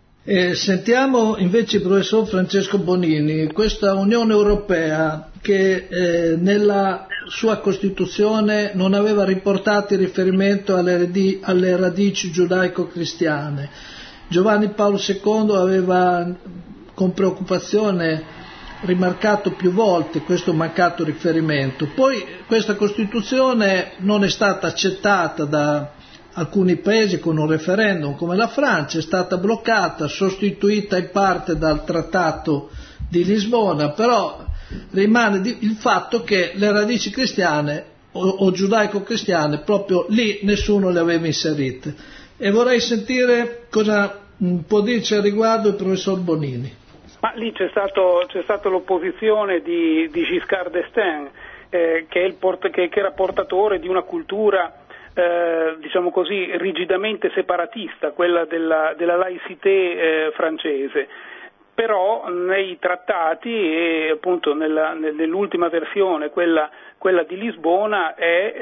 S2: E sentiamo invece il professor Francesco Bonini. Questa Unione Europea che eh, nella sua Costituzione non aveva riportato il riferimento alle, radi- alle radici giudaico-cristiane. Giovanni Paolo secondo aveva con preoccupazione rimarcato più volte questo mancato riferimento. Poi questa Costituzione non è stata accettata da alcuni paesi con un referendum, come la Francia, è stata bloccata, sostituita in parte dal Trattato di Lisbona, però rimane il fatto che le radici cristiane o, o giudaico-cristiane proprio lì nessuno le aveva inserite. E vorrei sentire cosa può dirci al riguardo il professor Bonini.
S4: Ma lì c'è stato c'è stata l'opposizione di, di Giscard d'Estaing, eh, che, è il port- che, che era portatore di una cultura Eh, diciamo così rigidamente separatista, quella della, della laicité eh, francese. Però nei trattati e appunto nella, nell'ultima versione, quella, quella di Lisbona, è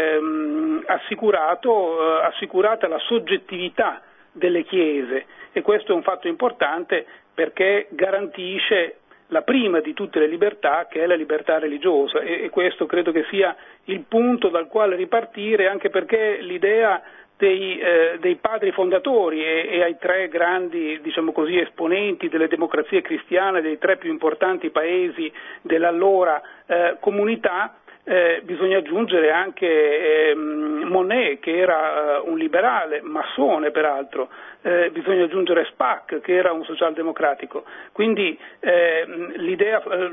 S4: ehm, assicurato, eh, assicurata la soggettività delle chiese, e questo è un fatto importante perché garantisce la prima di tutte le libertà, che è la libertà religiosa, e, e questo credo che sia il punto dal quale ripartire, anche perché l'idea dei, eh, dei padri fondatori e, e ai tre grandi, diciamo così, esponenti delle democrazie cristiane dei tre più importanti paesi dell'allora eh, comunità, Eh, bisogna aggiungere anche eh, Monnet, che era uh, un liberale, massone peraltro, eh, bisogna aggiungere Spaak, che era un socialdemocratico. Quindi eh, l'idea, eh,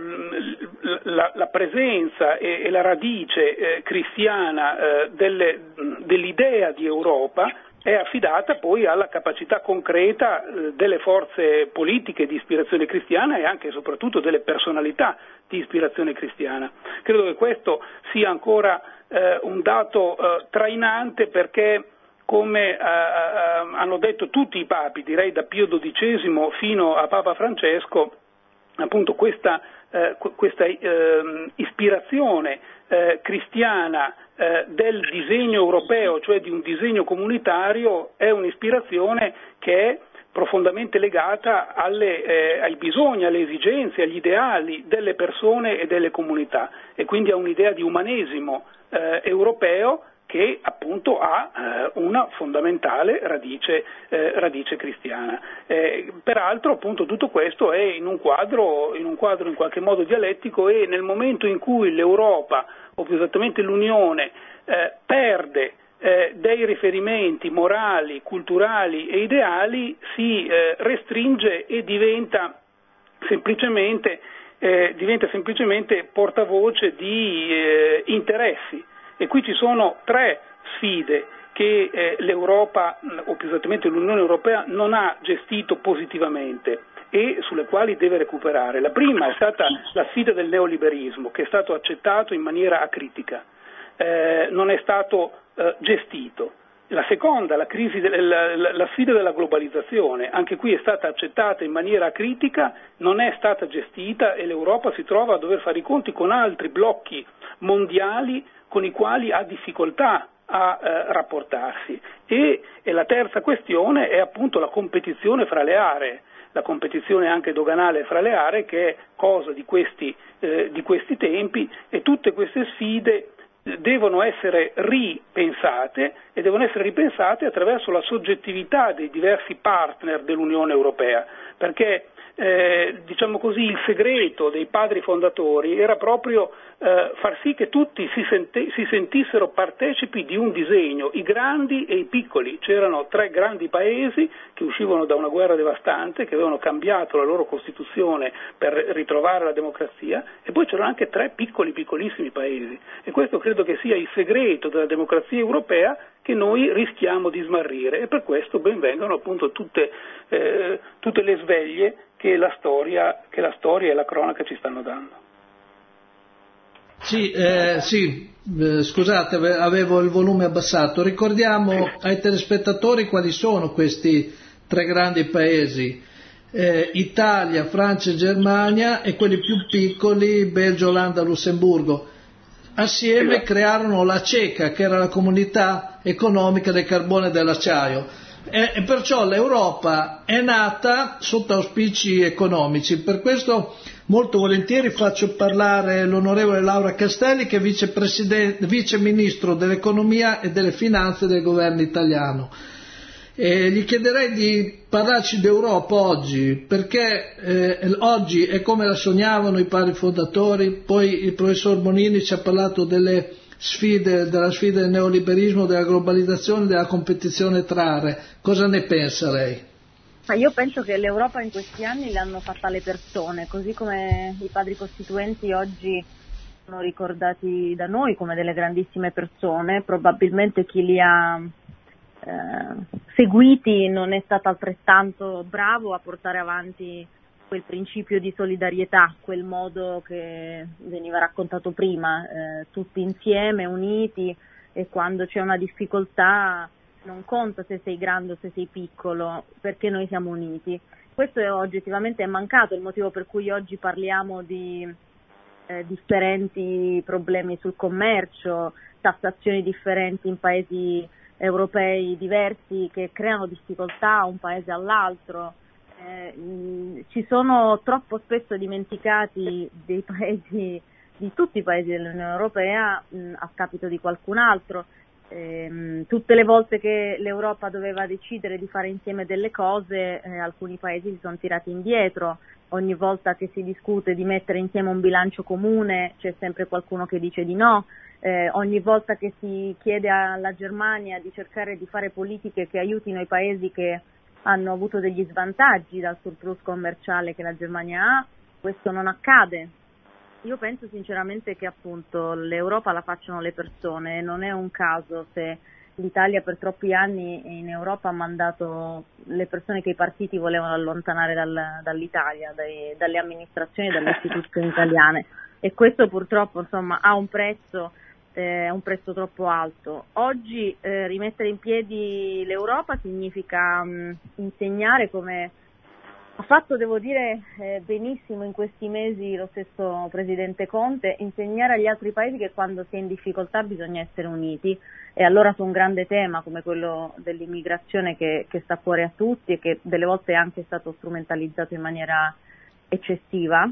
S4: la, la presenza e, e la radice eh, cristiana eh, delle, dell'idea di Europa è affidata poi alla capacità concreta eh, delle forze politiche di ispirazione cristiana e anche e soprattutto delle personalità di ispirazione cristiana. Credo che questo sia ancora eh, un dato eh, trainante, perché come eh, hanno detto tutti i papi, direi da Pio dodicesimo fino a Papa Francesco, appunto questa, eh, questa eh, ispirazione eh, cristiana eh, del disegno europeo, cioè di un disegno comunitario, è un'ispirazione che è profondamente legata alle, eh, ai bisogni, alle esigenze, agli ideali delle persone e delle comunità, e quindi a un'idea di umanesimo eh, europeo che appunto ha eh, una fondamentale radice, eh, radice cristiana. Eh, peraltro appunto tutto questo è in un quadro in un quadro in qualche modo dialettico, e nel momento in cui l'Europa, o più esattamente l'Unione, eh, perde eh, dei riferimenti morali, culturali e ideali, si eh, restringe e diventa semplicemente, eh, diventa semplicemente portavoce di eh, interessi. E qui ci sono tre sfide che eh, l'Europa, o più esattamente l'Unione Europea, non ha gestito positivamente e sulle quali deve recuperare. La prima è stata la sfida del neoliberismo, che è stato accettato in maniera acritica, eh, non è stato eh, gestito. La seconda, la crisi, la, la, la sfida della globalizzazione, anche qui è stata accettata in maniera critica, non è stata gestita e l'Europa si trova a dover fare i conti con altri blocchi mondiali con i quali ha difficoltà a eh, rapportarsi. E, e la terza questione è appunto la competizione fra le aree, la competizione anche doganale fra le aree, che è cosa di questi, eh, di questi tempi, e tutte queste sfide devono essere ripensate e devono essere ripensate attraverso la soggettività dei diversi partner dell'Unione Europea, perché eh, diciamo così il segreto dei padri fondatori era proprio eh, far sì che tutti si, sente, si sentissero partecipi di un disegno, i grandi e i piccoli. C'erano tre grandi paesi che uscivano da una guerra devastante, che avevano cambiato la loro Costituzione per ritrovare la democrazia, e poi c'erano anche tre piccoli piccolissimi paesi, e questo credo che sia il segreto della democrazia europea che noi rischiamo di smarrire, e per questo ben vengano appunto tutte, eh, tutte le sveglie che la storia, che la storia e la cronaca ci stanno dando.
S2: Sì, eh, sì eh, scusate, avevo il volume abbassato. Ricordiamo ai telespettatori quali sono questi tre grandi paesi: eh, Italia, Francia e Germania, e quelli più piccoli Belgio, Olanda, Lussemburgo. Assieme crearono la CECA, che era la Comunità Economica del Carbone e dell'Acciaio, e, e perciò l'Europa è nata sotto auspici economici. Per questo molto volentieri faccio parlare l'onorevole Laura Castelli, che è vicepresidente, vice ministro dell'economia e delle finanze del governo italiano. E gli chiederei di parlarci d'Europa oggi, perché eh, oggi è come la sognavano i padri fondatori. Poi il professor Bonini ci ha parlato delle sfide, della sfida del neoliberismo, della globalizzazione, della competizione tra aree. Cosa ne pensa lei?
S6: Ma io penso che l'Europa in questi anni l'hanno fatta le persone, così come i padri costituenti oggi sono ricordati da noi come delle grandissime persone. Probabilmente chi li ha Eh, seguiti non è stato altrettanto bravo a portare avanti quel principio di solidarietà, quel modo che veniva raccontato prima, eh, tutti insieme, uniti, e quando c'è una difficoltà non conta se sei grande o se sei piccolo, perché noi siamo uniti. Questo è oggettivamente è mancato, il motivo per cui oggi parliamo di eh, differenti problemi sul commercio, tassazioni differenti in paesi europei diversi che creano difficoltà a un paese all'altro. Eh, mh, ci sono troppo spesso dimenticati dei paesi, di tutti i paesi dell'Unione Europea, mh, a scapito di qualcun altro. Eh, mh, tutte le volte che l'Europa doveva decidere di fare insieme delle cose, eh, alcuni paesi si sono tirati indietro. Ogni volta che si discute di mettere insieme un bilancio comune c'è sempre qualcuno che dice di no. Eh, ogni volta che si chiede alla Germania di cercare di fare politiche che aiutino i paesi che hanno avuto degli svantaggi dal surplus commerciale che la Germania ha, questo non accade. Io penso sinceramente che appunto l'Europa la facciano le persone, e non è un caso se l'Italia per troppi anni in Europa ha mandato le persone che i partiti volevano allontanare dal, dall'Italia, dai, dalle amministrazioni e dalle istituzioni italiane, e questo purtroppo insomma ha un prezzo, è eh, un prezzo troppo alto. Oggi eh, rimettere in piedi l'Europa significa mh, insegnare, come ha fatto, devo dire, eh, benissimo in questi mesi lo stesso Presidente Conte, insegnare agli altri paesi che quando si è in difficoltà bisogna essere uniti. E allora su un grande tema come quello dell'immigrazione, che, che sta fuori a tutti e che delle volte è anche stato strumentalizzato in maniera eccessiva,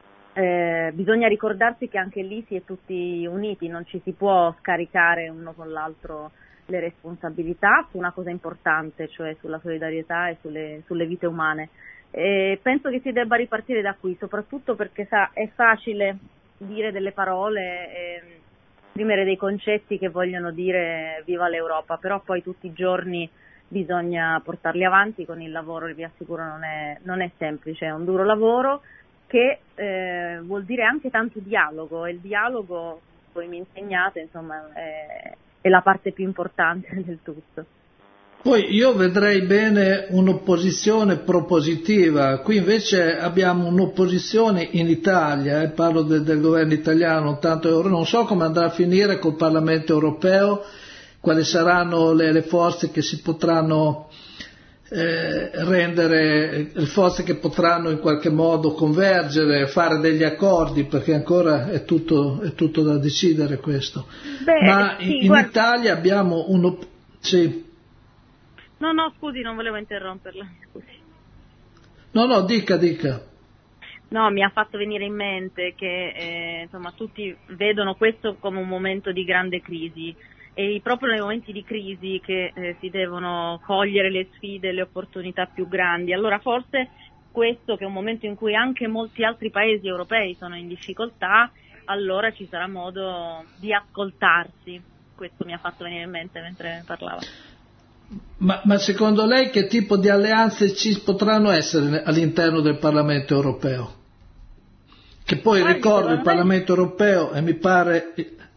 S6: Eh, bisogna ricordarsi che anche lì si è tutti uniti, non ci si può scaricare uno con l'altro le responsabilità su una cosa importante, cioè sulla solidarietà e sulle, sulle vite umane. E penso che si debba ripartire da qui, soprattutto perché sa, è facile dire delle parole e esprimere dei concetti che vogliono dire viva l'Europa, però poi tutti i giorni bisogna portarli avanti con il lavoro, e vi assicuro non è, non è semplice, è un duro lavoro che eh, vuol dire anche tanto dialogo, e il dialogo, voi mi insegnate, insomma, è, è la parte più importante del tutto.
S2: Poi io vedrei bene un'opposizione propositiva. Qui invece abbiamo un'opposizione in Italia, eh, parlo de, del governo italiano, tanto non so come andrà a finire col Parlamento europeo, quali saranno le, le forze che si potranno eh, rendere, le forze che potranno in qualche modo convergere, fare degli accordi, perché ancora è tutto, è tutto da decidere questo.
S6: Beh,
S2: Ma
S6: sì,
S2: in, in
S6: guarda...
S2: Italia abbiamo uno... Sì.
S6: No, no, scusi, non volevo interromperla, scusi.
S2: No, no, dica, dica.
S6: No, mi ha fatto venire in mente che eh, insomma tutti vedono questo come un momento di grande crisi e proprio nei momenti di crisi che eh, si devono cogliere le sfide, le opportunità più grandi. Allora forse questo, che è un momento in cui anche molti altri paesi europei sono in difficoltà, allora ci sarà modo di ascoltarsi. Questo mi ha fatto venire in mente mentre parlava.
S2: Ma, ma secondo lei che tipo di alleanze ci potranno essere all'interno del Parlamento europeo? Che poi
S6: Guardi,
S2: ricordo il
S6: me...
S2: Parlamento europeo e mi pare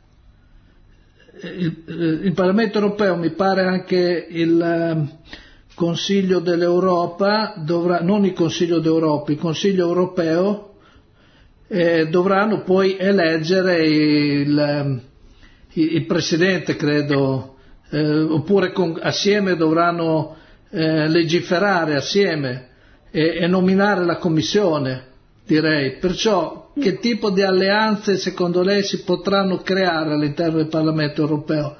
S2: il, il, il Parlamento europeo, mi pare anche il Consiglio dell'Europa dovrà, non il Consiglio d'Europa, il Consiglio europeo eh, dovranno poi eleggere il, il, il presidente, credo. Eh, oppure con, assieme dovranno eh, legiferare assieme e, e nominare la commissione, direi. Perciò che tipo di alleanze secondo lei si potranno creare all'interno del Parlamento europeo?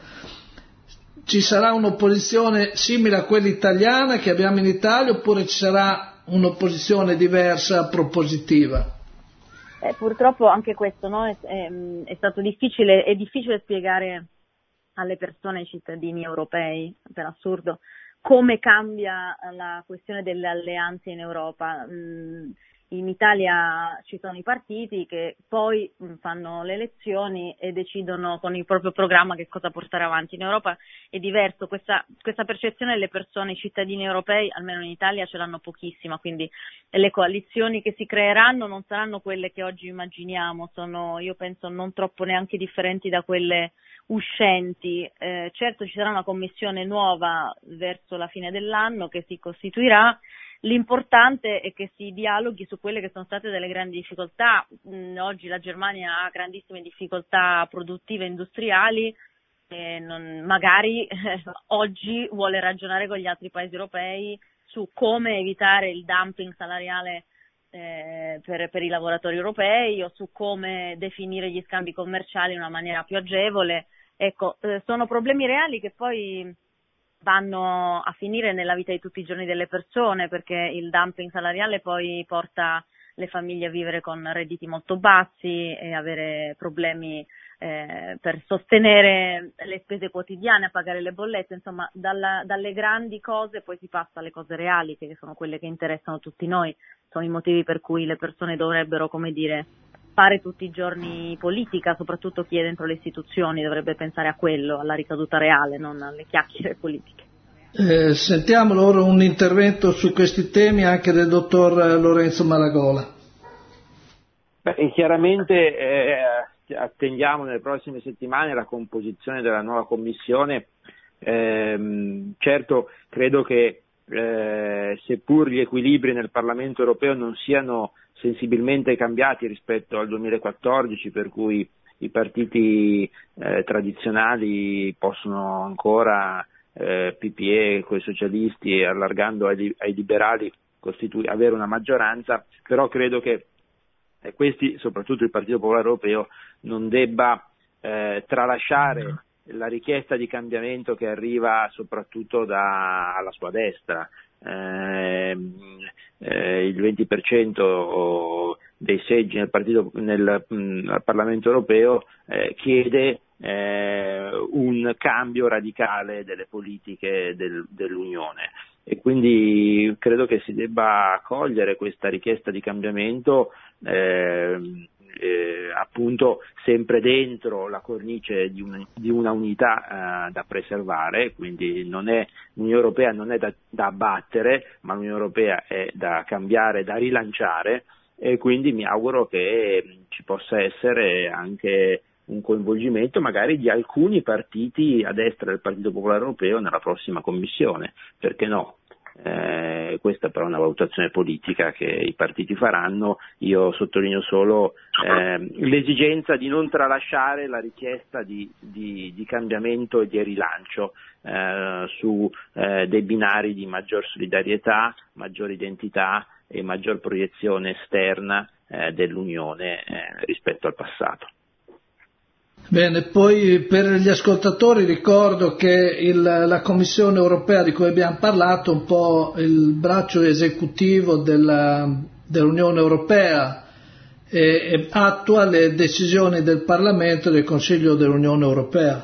S2: Ci sarà un'opposizione simile a quella italiana che abbiamo in Italia oppure ci sarà un'opposizione diversa, propositiva?
S6: Eh, purtroppo anche questo, no? è, è, è stato difficile, è difficile spiegare alle persone, ai cittadini europei, per assurdo, come cambia la questione delle alleanze in Europa. In Italia ci sono i partiti che poi fanno le elezioni e decidono con il proprio programma che cosa portare avanti. In Europa è diverso, questa, questa percezione delle persone, i cittadini europei, almeno in Italia ce l'hanno pochissima, quindi le coalizioni che si creeranno non saranno quelle che oggi immaginiamo, sono, io penso, non troppo neanche differenti da quelle uscenti. Eh, certo ci sarà una commissione nuova verso la fine dell'anno che si costituirà. L'importante è che si dialoghi su quelle che sono state delle grandi difficoltà. Mm, oggi la Germania ha grandissime difficoltà produttive e industriali e non, magari eh, oggi vuole ragionare con gli altri paesi europei su come evitare il dumping salariale eh, per, per i lavoratori europei o su come definire gli scambi commerciali in una maniera più agevole. Ecco, eh, sono problemi reali che poi vanno a finire nella vita di tutti i giorni delle persone, perché il dumping salariale poi porta le famiglie a vivere con redditi molto bassi e avere problemi eh, per sostenere le spese quotidiane, a pagare le bollette, insomma dalla, dalle grandi cose poi si passa alle cose reali, che sono quelle che interessano tutti noi, sono i motivi per cui le persone dovrebbero, come dire, fare tutti i giorni politica, soprattutto chi è dentro le istituzioni dovrebbe pensare a quello, alla ricaduta reale, non alle chiacchiere politiche.
S2: Eh, sentiamo ora un intervento su questi temi anche del dottor Lorenzo Malagola.
S5: Beh, chiaramente eh, attendiamo nelle prossime settimane la composizione della nuova commissione. Eh, certo, credo che eh, seppur gli equilibri nel Parlamento europeo non siano sensibilmente cambiati rispetto al duemilaquattordici, per cui i partiti eh, tradizionali possono ancora, eh, P P E con i socialisti, allargando ai, ai liberali, costitu- avere una maggioranza, però credo che eh, questi, soprattutto il Partito Popolare Europeo, non debba eh, tralasciare la richiesta di cambiamento che arriva soprattutto dalla sua destra. Eh, eh, il venti per cento dei seggi nel, partito, nel, nel Parlamento europeo eh, chiede eh, un cambio radicale delle politiche del, dell'Unione, e quindi credo che si debba accogliere questa richiesta di cambiamento eh, Eh, appunto sempre dentro la cornice di, un, di una unità eh, da preservare, quindi non è, l'Unione Europea non è da, da abbattere, ma l'Unione Europea è da cambiare, da rilanciare, e quindi mi auguro che ci possa essere anche un coinvolgimento magari di alcuni partiti a destra del Partito Popolare Europeo nella prossima commissione, perché no? Eh, questa però è una valutazione politica che i partiti faranno. Io sottolineo solo eh, l'esigenza di non tralasciare la richiesta di, di, di cambiamento e di rilancio eh, su eh, dei binari di maggior solidarietà, maggior identità e maggior proiezione esterna eh, dell'Unione eh, rispetto al passato.
S2: Bene, poi per gli ascoltatori ricordo che il, la Commissione europea di cui abbiamo parlato è un po' il braccio esecutivo della, dell'Unione europea e, e attua le decisioni del Parlamento e del Consiglio dell'Unione europea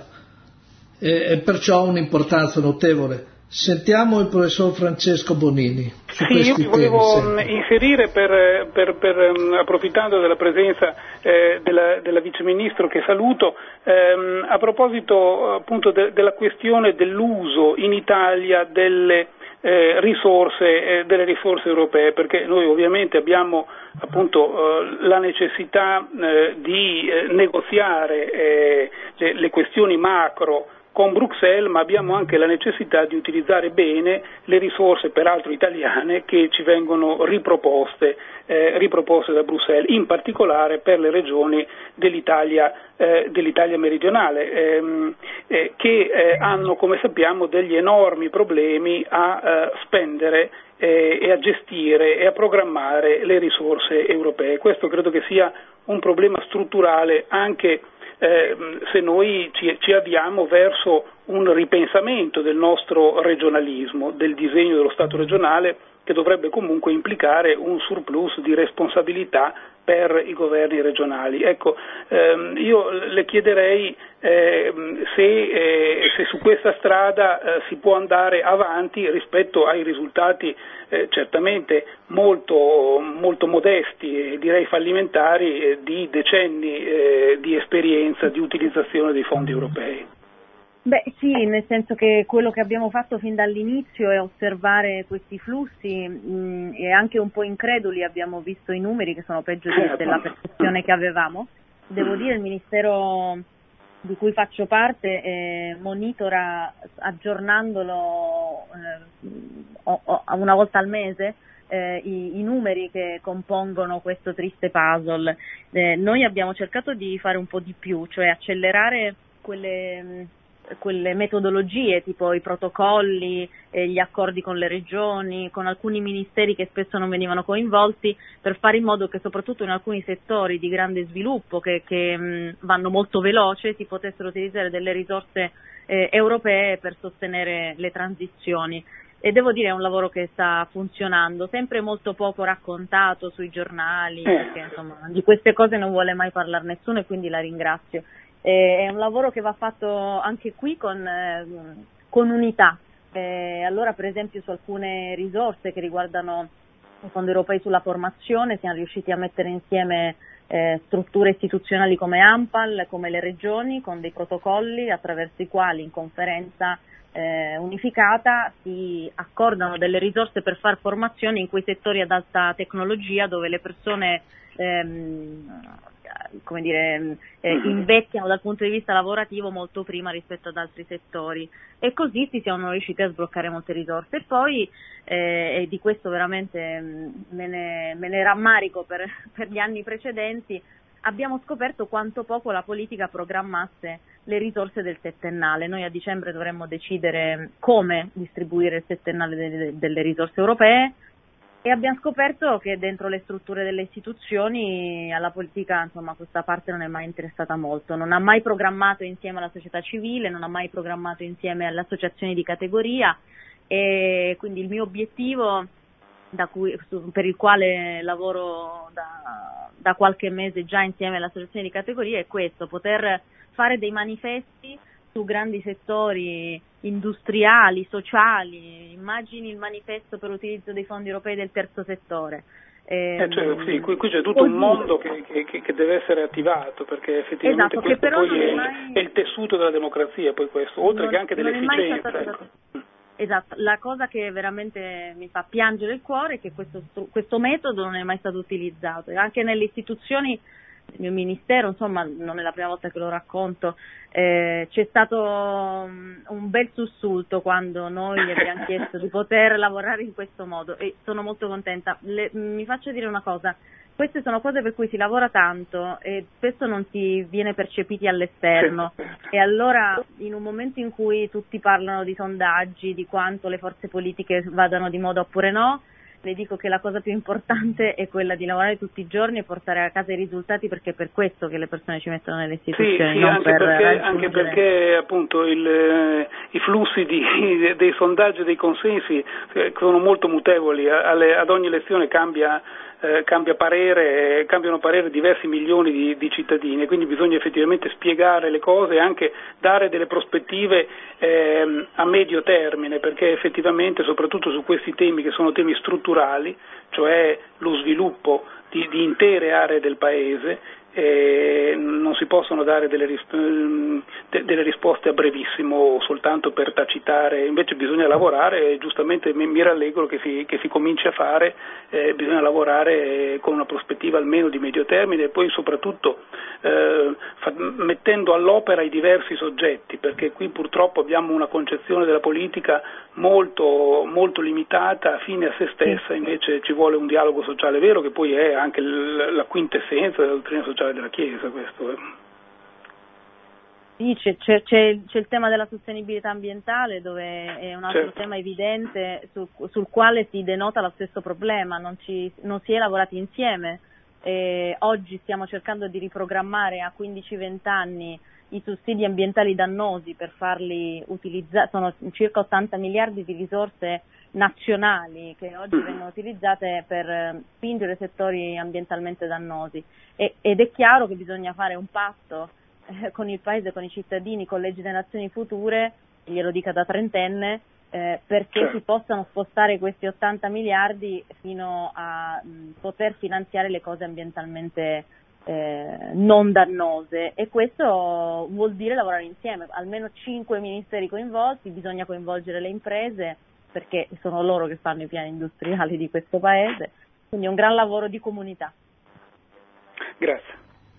S2: e, e perciò ha un'importanza notevole. Sentiamo il professor Francesco Bonini.
S4: Sì, io vi volevo temi, inserire, per, per, per, approfittando della presenza eh, della, della viceministro che saluto, ehm, a proposito appunto de, della questione dell'uso in Italia delle eh, risorse, eh, delle risorse europee, perché noi ovviamente abbiamo appunto eh, la necessità eh, di eh, negoziare eh, le, le questioni macro con Bruxelles, ma abbiamo anche la necessità di utilizzare bene le risorse, peraltro italiane, che ci vengono riproposte, eh, riproposte da Bruxelles, in particolare per le regioni dell'Italia, eh, dell'Italia meridionale, ehm, eh, che eh, hanno, come sappiamo, degli enormi problemi a eh, spendere eh, e a gestire e a programmare le risorse europee. Questo credo che sia un problema strutturale anche Eh, se noi ci, ci avviamo verso un ripensamento del nostro regionalismo, del disegno dello Stato regionale, che dovrebbe comunque implicare un surplus di responsabilità per i governi regionali. Ecco, ehm, io le chiederei eh, se, eh, se su questa strada eh, si può andare avanti rispetto ai risultati eh, certamente molto, molto modesti e direi fallimentari eh, di decenni eh, di esperienza di utilizzazione dei fondi europei.
S6: Beh sì, nel senso che quello che abbiamo fatto fin dall'inizio è osservare questi flussi mh, e anche un po' increduli abbiamo visto i numeri che sono peggio di, della percezione che avevamo. Devo dire il Ministero di cui faccio parte eh, monitora aggiornandolo eh, o, o, una volta al mese eh, i, i numeri che compongono questo triste puzzle. Eh, noi abbiamo cercato di fare un po' di più, cioè accelerare quelle... Mh, quelle metodologie tipo i protocolli, eh, gli accordi con le regioni, con alcuni ministeri che spesso non venivano coinvolti, per fare in modo che soprattutto in alcuni settori di grande sviluppo che, che mh, vanno molto veloce si potessero utilizzare delle risorse eh, europee per sostenere le transizioni. E devo dire è un lavoro che sta funzionando, sempre molto poco raccontato sui giornali, perché insomma di queste cose non vuole mai parlare nessuno e quindi la ringrazio. È un lavoro che va fatto anche qui con, eh, con unità. Eh, allora per esempio su alcune risorse che riguardano i fondi europei sulla formazione siamo riusciti a mettere insieme eh, strutture istituzionali come ANPAL, come le regioni, con dei protocolli attraverso i quali in conferenza eh, unificata si accordano delle risorse per far formazione in quei settori ad alta tecnologia dove le persone ehm, come dire, eh, invecchiano dal punto di vista lavorativo molto prima rispetto ad altri settori e così si siamo riusciti a sbloccare molte risorse e poi eh, e di questo veramente me ne, me ne rammarico per, per gli anni precedenti abbiamo scoperto quanto poco la politica programmasse le risorse del settennale. Noi a dicembre dovremmo decidere come distribuire il settennale delle, delle risorse europee e abbiamo scoperto che dentro le strutture delle istituzioni alla politica insomma questa parte non è mai interessata molto, non ha mai programmato insieme alla società civile, non ha mai programmato insieme alle associazioni di categoria e quindi il mio obiettivo da cui, su, per il quale lavoro da, da qualche mese già insieme alle associazioni di categoria è questo, poter fare dei manifesti su grandi settori industriali, sociali, immagini il manifesto per l'utilizzo dei fondi europei del terzo settore.
S4: Eh, eh, cioè, sì, qui, qui c'è tutto un mondo che, che, che deve essere attivato perché effettivamente
S6: esatto,
S4: questo poi è,
S6: mai...
S4: è il tessuto della democrazia, poi questo, oltre
S6: non,
S4: che anche dell'efficienza. Ecco.
S6: Esatto, la cosa che veramente mi fa piangere il cuore è che questo, questo metodo non è mai stato utilizzato e anche nelle istituzioni del mio ministero, insomma non è la prima volta che lo racconto, eh, c'è stato um, un bel sussulto quando noi gli abbiamo chiesto di poter lavorare in questo modo e sono molto contenta. Le, mi faccio dire una cosa, queste sono cose per cui si lavora tanto e spesso non si viene percepiti all'esterno e allora in un momento in cui tutti parlano di sondaggi, di quanto le forze politiche vadano di moda oppure no, le dico che la cosa più importante è quella di lavorare tutti i giorni e portare a casa i risultati, perché è per questo che le persone ci mettono nelle istituzioni.
S4: Sì, sì,
S6: non
S4: anche,
S6: per
S4: perché, anche perché appunto il, eh, i flussi di, dei sondaggi e dei consensi eh, sono molto mutevoli, alle, ad ogni elezione cambia Eh, cambia parere, cambiano parere diversi milioni di, di cittadini, e quindi bisogna effettivamente spiegare le cose e anche dare delle prospettive eh, a medio termine, perché effettivamente soprattutto su questi temi che sono temi strutturali, cioè lo sviluppo di, di intere aree del paese, eh, non si possono dare delle, risp- de- delle risposte a brevissimo soltanto per tacitare, invece bisogna lavorare e giustamente mi, mi rallegro che si, che si cominci a fare, eh, bisogna lavorare con una prospettiva almeno di medio termine e poi soprattutto eh, fa- mettendo all'opera i diversi soggetti, perché qui purtroppo abbiamo una concezione della politica molto, molto limitata, fine a se stessa, invece ci vuole un dialogo sociale vero che poi è anche l- la quintessenza della dottrina sociale della Chiesa, questo è.
S6: Sì, c'è, c'è, c'è, c'è il tema della sostenibilità ambientale, dove è un altro
S4: certo.
S6: tema evidente su, sul quale si denota lo stesso problema, non, ci, non si è lavorati insieme. Eh, oggi stiamo cercando di riprogrammare a quindici venti anni i sussidi ambientali dannosi per farli utilizzare, sono circa ottanta miliardi di risorse nazionali che oggi vengono utilizzate per spingere settori ambientalmente dannosi e, ed è chiaro che bisogna fare un patto eh, con il paese, con i cittadini, con le generazioni future, glielo dica da trentenne, eh, perché certo. si possano spostare questi ottanta miliardi fino a mh, poter finanziare le cose ambientalmente eh, non dannose, e questo vuol dire lavorare insieme, almeno cinque ministeri coinvolti, bisogna coinvolgere le imprese perché sono loro che fanno i piani industriali di questo paese, quindi un gran lavoro di comunità.
S4: Grazie.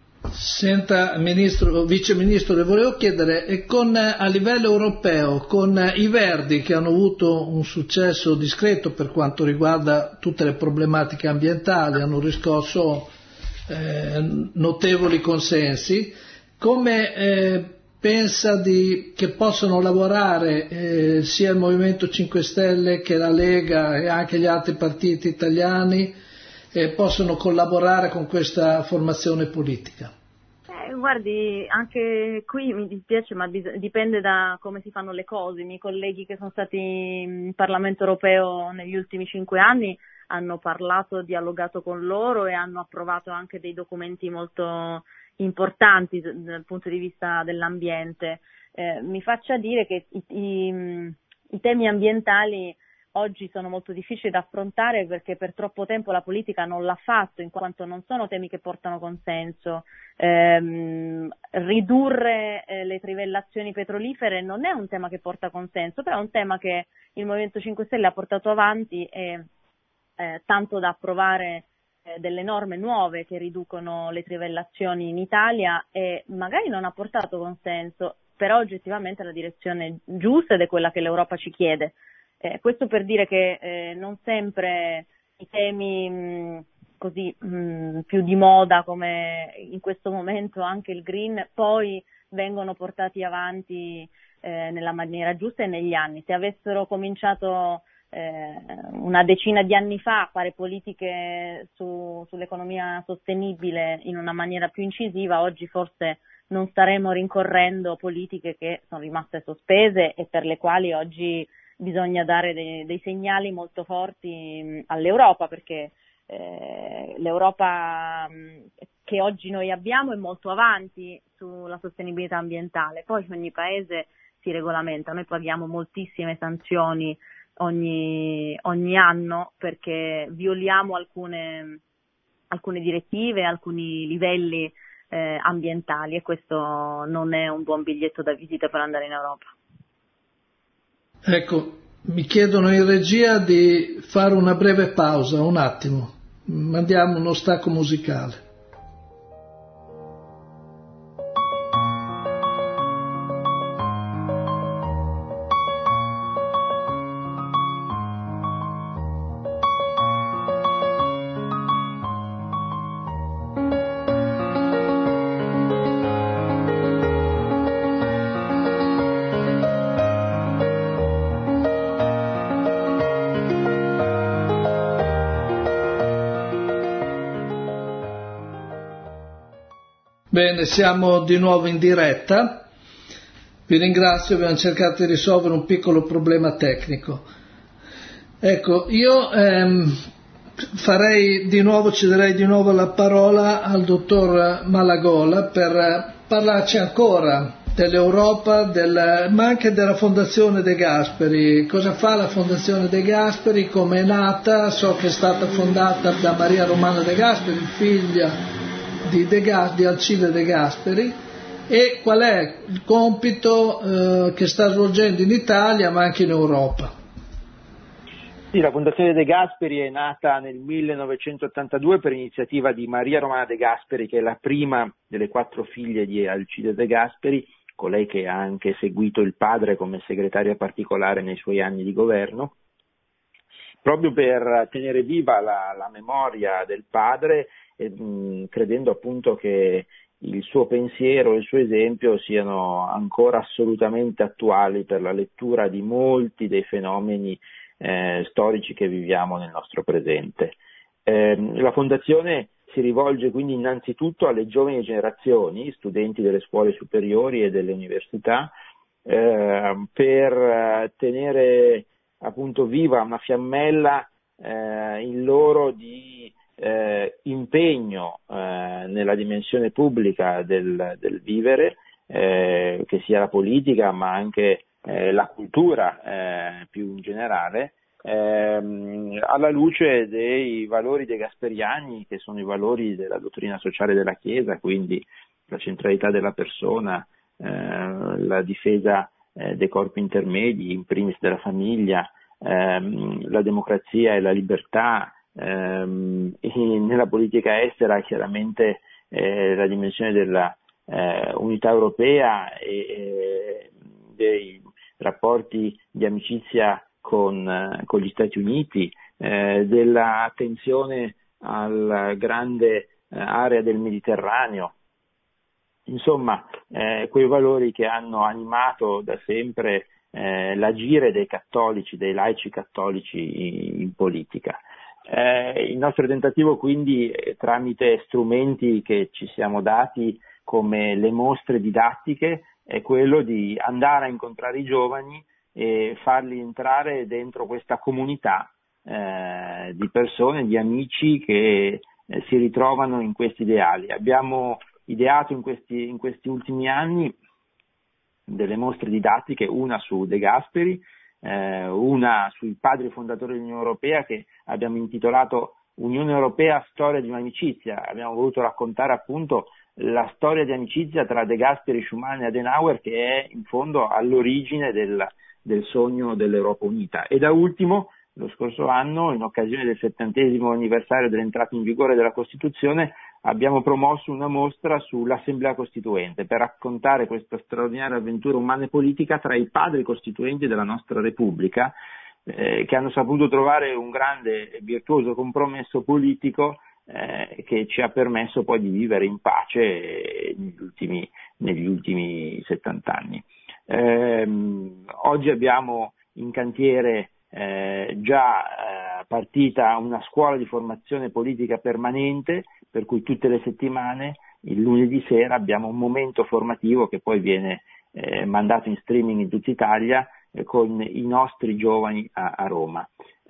S2: Senta, Ministro, Vice Ministro, le volevo chiedere, e con, a livello europeo, con i Verdi che hanno avuto un successo discreto per quanto riguarda tutte le problematiche ambientali, hanno riscosso eh, notevoli consensi, come eh, pensa di, che possono lavorare eh, sia il Movimento cinque Stelle che la Lega e anche gli altri partiti italiani eh, possono collaborare con questa formazione politica?
S6: Eh, guardi, anche qui mi dispiace, ma bis- dipende da come si fanno le cose. I miei colleghi che sono stati in Parlamento europeo negli ultimi cinque anni hanno parlato, dialogato con loro e hanno approvato anche dei documenti molto importanti dal punto di vista dell'ambiente. Eh, mi faccia dire che i, i, i temi ambientali oggi sono molto difficili da affrontare perché per troppo tempo la politica non l'ha fatto, in quanto non sono temi che portano consenso. Eh, ridurre eh, le trivellazioni petrolifere non è un tema che porta consenso, però è un tema che il Movimento cinque Stelle ha portato avanti e eh, tanto da approvare delle norme nuove che riducono le trivellazioni in Italia, e magari non ha portato consenso, però oggettivamente è la direzione giusta ed è quella che l'Europa ci chiede. Eh, questo per dire che eh, non sempre i temi mh, così mh, più di moda come in questo momento anche il green poi vengono portati avanti eh, nella maniera giusta e negli anni. Se avessero cominciato una decina di anni fa a fare politiche su, sull'economia sostenibile in una maniera più incisiva, oggi forse non staremo rincorrendo politiche che sono rimaste sospese e per le quali oggi bisogna dare dei, dei segnali molto forti all'Europa, perché eh, l'Europa che oggi noi abbiamo è molto avanti sulla sostenibilità ambientale, poi ogni paese si regolamenta, noi paghiamo moltissime sanzioni Ogni, ogni anno perché violiamo alcune, alcune direttive, alcuni livelli eh, ambientali, e questo non è un buon biglietto da visita per andare in Europa.
S2: Ecco, mi chiedono in regia di fare una breve pausa, un attimo, mandiamo uno stacco musicale. Bene, siamo di nuovo in diretta. Vi ringrazio, abbiamo cercato di risolvere un piccolo problema tecnico. Ecco, io ehm, farei di nuovo, cederei di nuovo la parola al dottor Malagola per parlarci ancora dell'Europa, del, ma anche della Fondazione De Gasperi. Cosa fa la Fondazione De Gasperi, come è nata? So che è stata fondata da Maria Romana De Gasperi, figlia di, De Gas, di Alcide De Gasperi, e qual è il compito eh, che sta svolgendo in Italia ma anche in Europa.
S5: Sì, la Fondazione De Gasperi è nata nel millenovecentottantadue per iniziativa di Maria Romana De Gasperi, che è la prima delle quattro figlie di Alcide De Gasperi, colei che ha anche seguito il padre come segretaria particolare nei suoi anni di governo, proprio per tenere viva la, la memoria del padre, e, mh, credendo appunto che il suo pensiero e il suo esempio siano ancora assolutamente attuali per la lettura di molti dei fenomeni eh, storici che viviamo nel nostro presente. Eh, la Fondazione si rivolge quindi innanzitutto alle giovani generazioni, studenti delle scuole superiori e delle università, eh, per tenere appunto viva una fiammella eh, in loro di eh, impegno eh, nella dimensione pubblica del, del vivere, eh, che sia la politica ma anche eh, la cultura eh, più in generale, Ehm, alla luce dei valori degasperiani, che sono i valori della dottrina sociale della Chiesa, quindi la centralità della persona, eh, la difesa eh, dei corpi intermedi, in primis della famiglia, ehm, la democrazia e la libertà, ehm, e nella politica estera chiaramente eh, la dimensione della eh, unità europea e eh, dei rapporti di amicizia Con, con gli Stati Uniti, eh, dell'attenzione alla grande eh, area del Mediterraneo, insomma eh, quei valori che hanno animato da sempre eh, l'agire dei cattolici, dei laici cattolici in, in politica. Eh, il nostro tentativo quindi, eh, tramite strumenti che ci siamo dati come le mostre didattiche, è quello di andare a incontrare i giovani e farli entrare dentro questa comunità eh, di persone, di amici che eh, si ritrovano in questi ideali. Abbiamo ideato in questi, in questi ultimi anni delle mostre didattiche, una su De Gasperi, eh, una sui padri fondatori dell'Unione Europea, che abbiamo intitolato Unione Europea, storia di un'amicizia. Abbiamo voluto raccontare appunto la storia di amicizia tra De Gasperi, Schuman e Adenauer, che è in fondo all'origine del del sogno dell'Europa unita. E da ultimo, lo scorso anno, in occasione del settantesimo anniversario dell'entrata in vigore della Costituzione, abbiamo promosso una mostra sull'Assemblea Costituente per raccontare questa straordinaria avventura umana e politica tra i padri costituenti della nostra Repubblica, eh, che hanno saputo trovare un grande e virtuoso compromesso politico eh, che ci ha permesso poi di vivere in pace negli ultimi, negli ultimi settant'anni. Eh, oggi abbiamo in cantiere eh, già eh, partita una scuola di formazione politica permanente, per cui tutte le settimane, il lunedì sera, abbiamo un momento formativo che poi viene eh, mandato in streaming in tutta Italia eh, con i nostri giovani a, a Roma.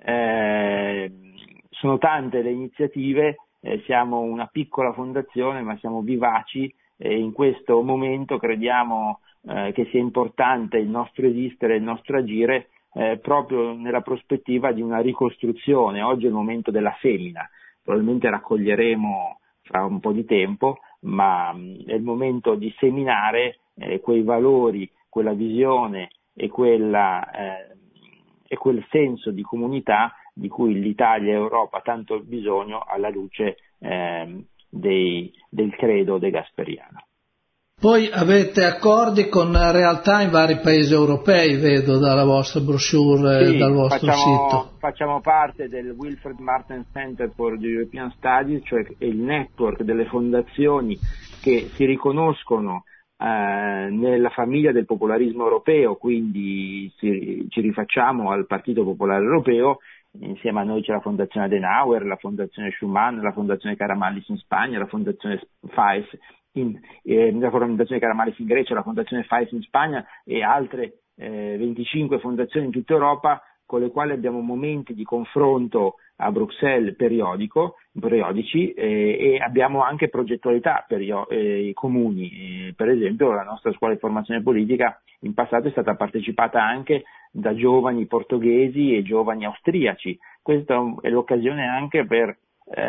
S5: Eh, sono tante le iniziative, eh, siamo una piccola fondazione ma siamo vivaci e in questo momento crediamo Eh, che sia importante il nostro esistere e il nostro agire eh, proprio nella prospettiva di una ricostruzione. Oggi è il momento della semina, probabilmente raccoglieremo fra un po' di tempo, ma mh, è il momento di seminare eh, quei valori, quella visione e, quella, eh, e quel senso di comunità di cui l'Italia e l'Europa tanto hanno bisogno alla luce eh, dei, del credo degasperiano.
S2: Poi avete accordi con realtà in vari paesi europei, vedo dalla vostra brochure e
S5: sì,
S2: dal vostro
S5: facciamo,
S2: sito.
S5: Facciamo parte del Wilfred Martens Center for the European Studies, cioè il network delle fondazioni che si riconoscono eh, nella famiglia del popolarismo europeo, quindi ci, ci rifacciamo al Partito Popolare Europeo. Insieme a noi c'è la Fondazione Adenauer, la Fondazione Schuman, la Fondazione Caramallis in Spagna, la Fondazione F A E S in, eh, la Fondazione Karamanlis in Grecia, la Fondazione Faes in Spagna e altre eh, venticinque fondazioni in tutta Europa, con le quali abbiamo momenti di confronto a Bruxelles periodico, periodici eh, e abbiamo anche progettualità perio- eh, comuni. Eh, per esempio la nostra scuola di formazione politica in passato è stata partecipata anche da giovani portoghesi e giovani austriaci. Questa è l'occasione anche per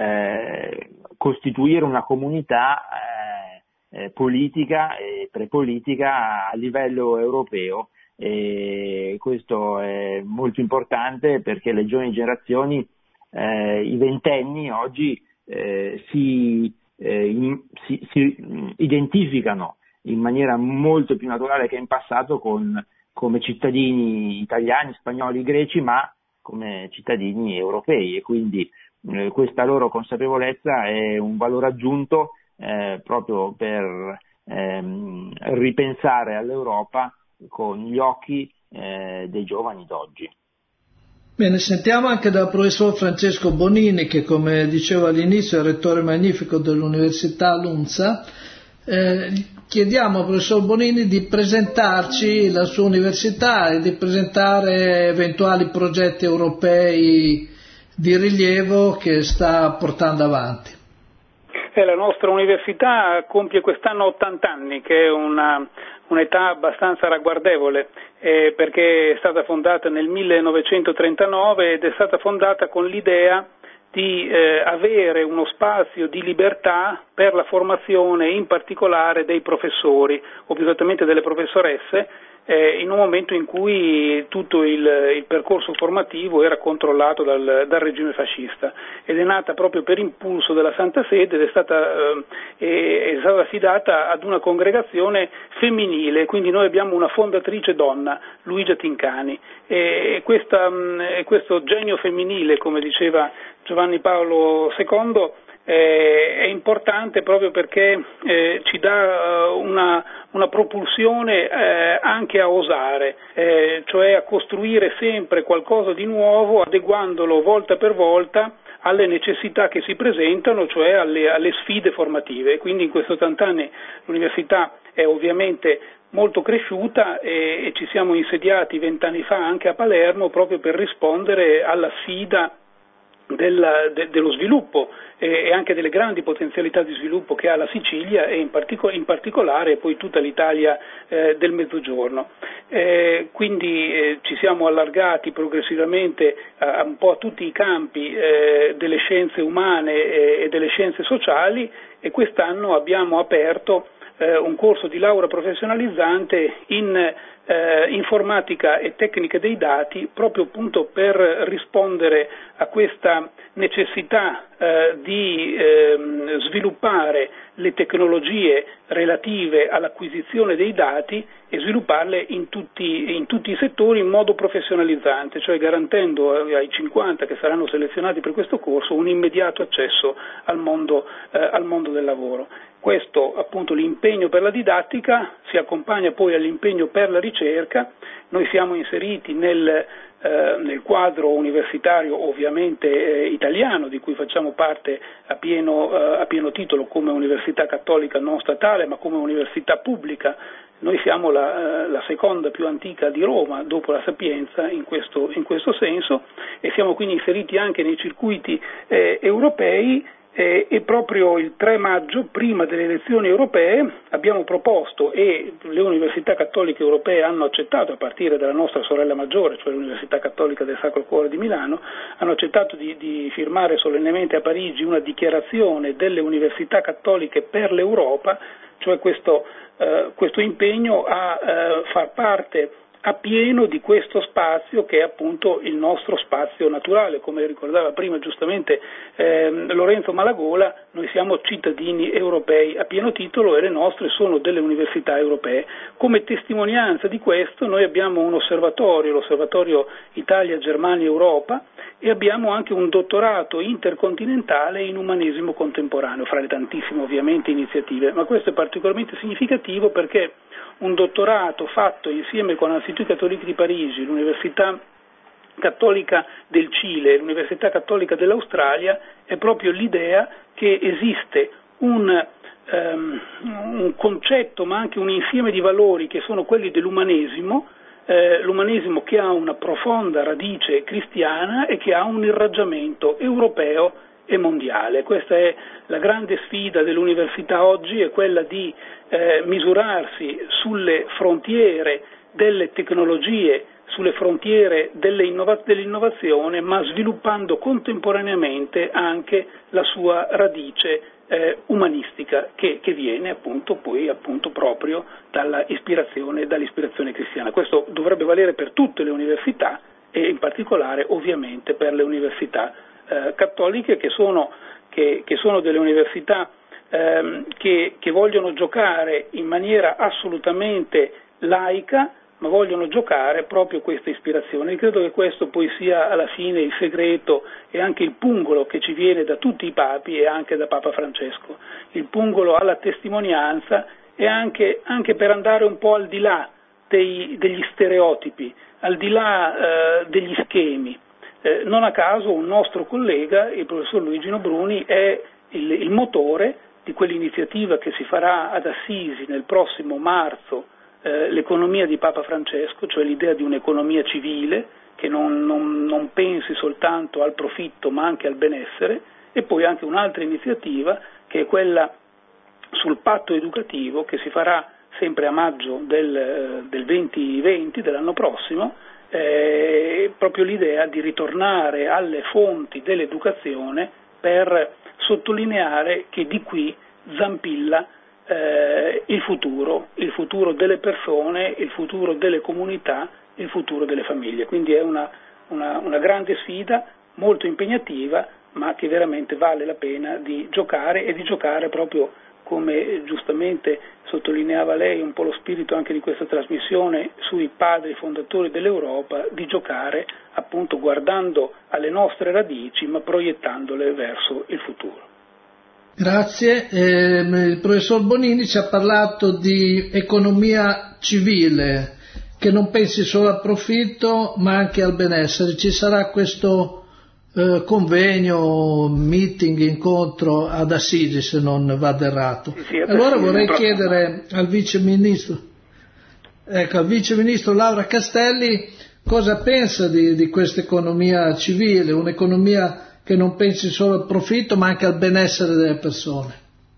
S5: eh, costituire una comunità eh, eh, politica e prepolitica a livello europeo. E questo è molto importante perché le giovani generazioni, eh, i ventenni oggi eh, si, eh, in, si, si identificano in maniera molto più naturale che in passato con, come cittadini italiani, spagnoli, greci, ma come cittadini europei, e quindi eh, questa loro consapevolezza è un valore aggiunto eh, proprio per ehm, ripensare all'Europa con gli occhi eh, dei giovani d'oggi.
S2: Bene, sentiamo anche dal professor Francesco Bonini, che come dicevo all'inizio è il rettore magnifico dell'Università LUMSA. Eh, chiediamo al professor Bonini di presentarci la sua università e di presentare eventuali progetti europei di rilievo che sta portando avanti.
S4: Eh, la nostra università compie quest'anno ottanta anni, che è una un'età abbastanza ragguardevole, eh, perché è stata fondata nel millenovecentotrentanove ed è stata fondata con l'idea di eh, avere uno spazio di libertà per la formazione in particolare dei professori, o più esattamente delle professoresse, eh, in un momento in cui tutto il, il percorso formativo era controllato dal, dal regime fascista, ed è nata proprio per impulso della Santa Sede ed è stata, eh, è stata affidata ad una congregazione femminile, quindi noi abbiamo una fondatrice donna, Luigia Tincani, e questa, questo genio femminile, come diceva Giovanni Paolo secondo, Eh, è importante proprio perché eh, ci dà uh, una, una propulsione eh, anche a osare, eh, cioè a costruire sempre qualcosa di nuovo, adeguandolo volta per volta alle necessità che si presentano, cioè alle, alle sfide formative. Quindi in questi ottanta anni l'università è ovviamente molto cresciuta e, e ci siamo insediati vent'anni fa anche a Palermo proprio per rispondere alla sfida Del, de, dello sviluppo eh, e anche delle grandi potenzialità di sviluppo che ha la Sicilia e in, partico, in particolare poi tutta l'Italia eh, del Mezzogiorno. Eh, quindi eh, ci siamo allargati progressivamente a, un po' a tutti i campi eh, delle scienze umane e, e delle scienze sociali, e quest'anno abbiamo aperto eh, un corso di laurea professionalizzante in Eh, informatica e tecniche dei dati, proprio appunto per rispondere a questa necessità eh, di eh, sviluppare le tecnologie relative all'acquisizione dei dati e svilupparle in tutti, in tutti i settori in modo professionalizzante, cioè garantendo ai cinquanta che saranno selezionati per questo corso un immediato accesso al mondo, eh, al mondo del lavoro. Questo appunto l'impegno per la didattica si accompagna poi all'impegno per la ricerca. Noi siamo inseriti nel, eh, nel quadro universitario ovviamente eh, italiano, di cui facciamo parte a pieno, eh, a pieno titolo come università cattolica non statale, ma come università pubblica. Noi siamo la, la seconda più antica di Roma, dopo la Sapienza, in questo, in questo senso, e siamo quindi inseriti anche nei circuiti eh, europei. Eh, e proprio il tre maggio, prima delle elezioni europee, abbiamo proposto, e le università cattoliche europee hanno accettato, a partire dalla nostra sorella maggiore, cioè l'Università Cattolica del Sacro Cuore di Milano, hanno accettato di, di firmare solennemente a Parigi una dichiarazione delle università cattoliche per l'Europa, cioè questo, eh, questo impegno a eh, far parte a pieno di questo spazio che è appunto il nostro spazio naturale. Come ricordava prima giustamente eh, Lorenzo Malagola, noi siamo cittadini europei a pieno titolo e le nostre sono delle università europee. Come testimonianza di questo noi abbiamo un osservatorio, l'osservatorio Italia-Germania-Europa, e abbiamo anche un dottorato intercontinentale in umanesimo contemporaneo, fra le tantissime ovviamente iniziative, ma questo è particolarmente significativo perché un dottorato fatto insieme con l'Institut Catholique di Parigi, l'Università Cattolica del Cile e l'Università Cattolica dell'Australia è proprio l'idea che esiste un ehm, un concetto ma anche un insieme di valori che sono quelli dell'umanesimo, eh, l'umanesimo che ha una profonda radice cristiana e che ha un irraggiamento europeo e mondiale. Questa è la grande sfida dell'università oggi, è quella di eh, misurarsi sulle frontiere delle tecnologie, sulle frontiere delle innova- dell'innovazione, ma sviluppando contemporaneamente anche la sua radice eh, umanistica che, che viene appunto poi appunto proprio dalla ispirazione, dall'ispirazione cristiana. Questo dovrebbe valere per tutte le università e in particolare ovviamente per le università eh, cattoliche che sono, che, che sono delle università ehm, che, che vogliono giocare in maniera assolutamente laica, ma vogliono giocare proprio questa ispirazione. E credo che questo poi sia alla fine il segreto e anche il pungolo che ci viene da tutti i papi e anche da Papa Francesco, il pungolo alla testimonianza e anche, anche per andare un po' al di là dei, degli stereotipi, al di là eh, degli schemi. Eh, non a caso un nostro collega, il professor Luigino Bruni, è il, il motore di quell'iniziativa che si farà ad Assisi nel prossimo marzo, Eh, l'economia di Papa Francesco, cioè l'idea di un'economia civile che non, non, non pensi soltanto al profitto ma anche al benessere, e poi anche un'altra iniziativa che è quella sul patto educativo che si farà sempre a maggio del, del duemilaventi, dell'anno prossimo, eh, proprio l'idea di ritornare alle fonti dell'educazione per sottolineare che di qui zampilla Eh, il futuro, il futuro delle persone, il futuro delle comunità, il futuro delle famiglie. Quindi è una, una, una grande sfida, molto impegnativa, ma che veramente vale la pena di giocare e di giocare proprio come giustamente sottolineava lei, un po' lo spirito anche di questa trasmissione sui padri fondatori dell'Europa, di giocare appunto guardando alle nostre radici ma proiettandole verso il futuro.
S2: Grazie. Eh, il professor Bonini ci ha parlato di economia civile, che non pensi solo al profitto ma anche al benessere. Ci sarà questo eh, convegno, meeting, incontro ad Assisi, se non vado errato.
S4: Sì, sì,
S2: allora
S4: Assisi,
S2: vorrei
S4: proprio.
S2: chiedere al vice ministro, ecco, al vice ministro Laura Castelli cosa pensa di, di questa economia civile, un'economia che non pensi solo al profitto ma anche al benessere delle persone.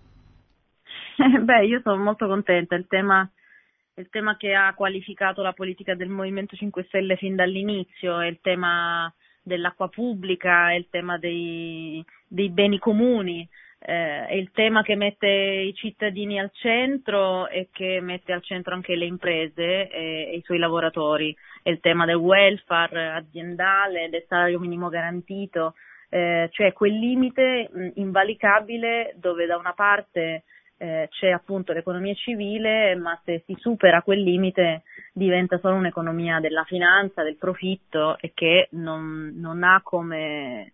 S6: Eh, beh, io sono molto contenta, il tema, il tema che ha qualificato la politica del Movimento cinque Stelle fin dall'inizio è il tema dell'acqua pubblica, è il tema dei, dei beni comuni, eh, è il tema che mette i cittadini al centro e che mette al centro anche le imprese e, e i suoi lavoratori, è il tema del welfare aziendale, del salario minimo garantito. Eh, cioè quel limite mh, invalicabile dove da una parte eh, c'è appunto l'economia civile, ma se si supera quel limite diventa solo un'economia della finanza, del profitto, e che non, non ha come,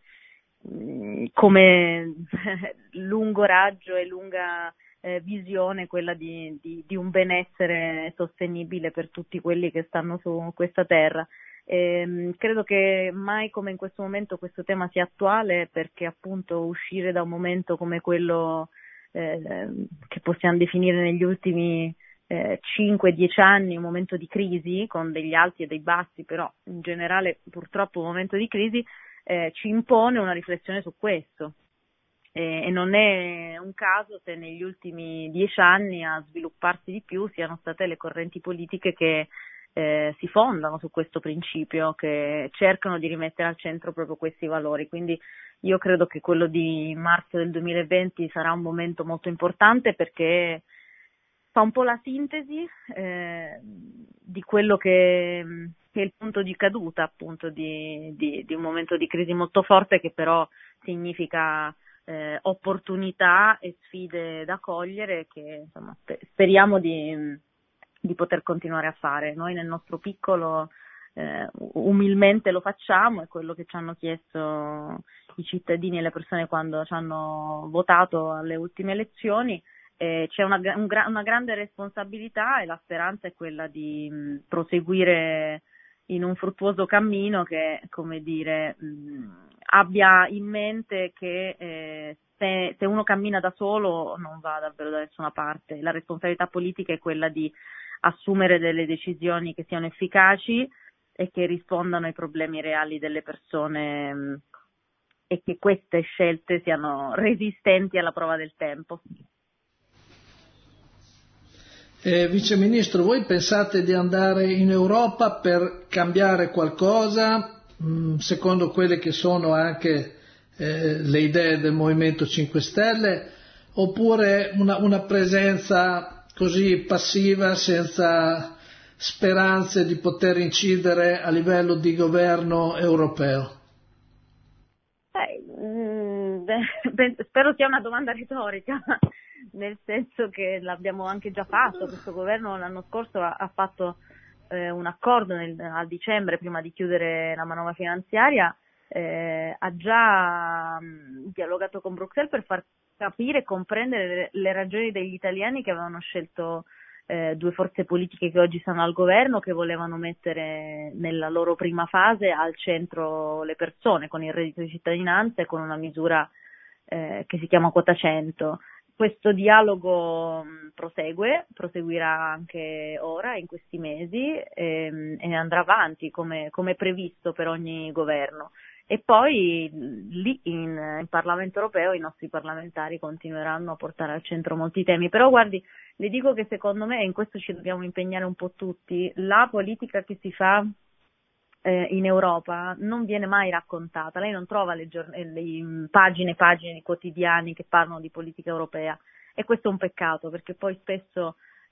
S6: mh, come lungo raggio e lunga eh, visione quella di, di, di un benessere sostenibile per tutti quelli che stanno su questa terra. Eh, credo che mai come in questo momento questo tema sia attuale, perché appunto uscire da un momento come quello eh, che possiamo definire negli ultimi eh, cinque dieci anni un momento di crisi con degli alti e dei bassi, però in generale purtroppo un momento di crisi eh, ci impone una riflessione su questo eh, e non è un caso se negli ultimi dieci anni a svilupparsi di più siano state le correnti politiche che Eh, si fondano su questo principio, che cercano di rimettere al centro proprio questi valori. Quindi io credo che quello di marzo del duemilaventi sarà un momento molto importante, perché fa un po' la sintesi eh, di quello che, che è il punto di caduta appunto di, di, di un momento di crisi molto forte, che però significa eh, opportunità e sfide da cogliere, che insomma speriamo di di poter continuare a fare. Noi nel nostro piccolo eh, umilmente lo facciamo, è quello che ci hanno chiesto i cittadini e le persone quando ci hanno votato alle ultime elezioni. Eh, c'è una, un, una grande responsabilità e la speranza è quella di mh, proseguire in un fruttuoso cammino che, come dire, mh, abbia in mente che eh, se, se uno cammina da solo non va davvero da nessuna parte. La responsabilità politica è quella di assumere delle decisioni che siano efficaci e che rispondano ai problemi reali delle persone mh, e che queste scelte siano resistenti alla prova del tempo.
S2: Eh, Vice Ministro, voi pensate di andare in Europa per cambiare qualcosa, mh, secondo quelle che sono anche eh, le idee del Movimento cinque Stelle, oppure una, una presenza così passiva, senza speranze di poter incidere a livello di governo europeo?
S6: Eh, mh, spero sia una domanda retorica. Nel senso che l'abbiamo anche già fatto, questo governo l'anno scorso ha, ha fatto eh, un accordo nel, a dicembre, prima di chiudere la manovra finanziaria, eh, ha già mh, dialogato con Bruxelles per far capire e comprendere le, le ragioni degli italiani che avevano scelto eh, due forze politiche che oggi sono al governo, che volevano mettere nella loro prima fase al centro le persone, con il reddito di cittadinanza e con una misura eh, che si chiama quota cento. Questo dialogo mh, prosegue, proseguirà anche ora, in questi mesi, e, e andrà avanti come, come previsto per ogni governo. E poi lì in, in Parlamento europeo i nostri parlamentari continueranno a portare al centro molti temi. Però guardi, le dico che secondo me, e in questo ci dobbiamo impegnare un po' tutti, la politica che si fa in Europa non viene mai raccontata. Lei non trova le, giorn- le pagine e pagine di quotidiani che parlano di politica europea, e questo è un peccato, perché poi spesso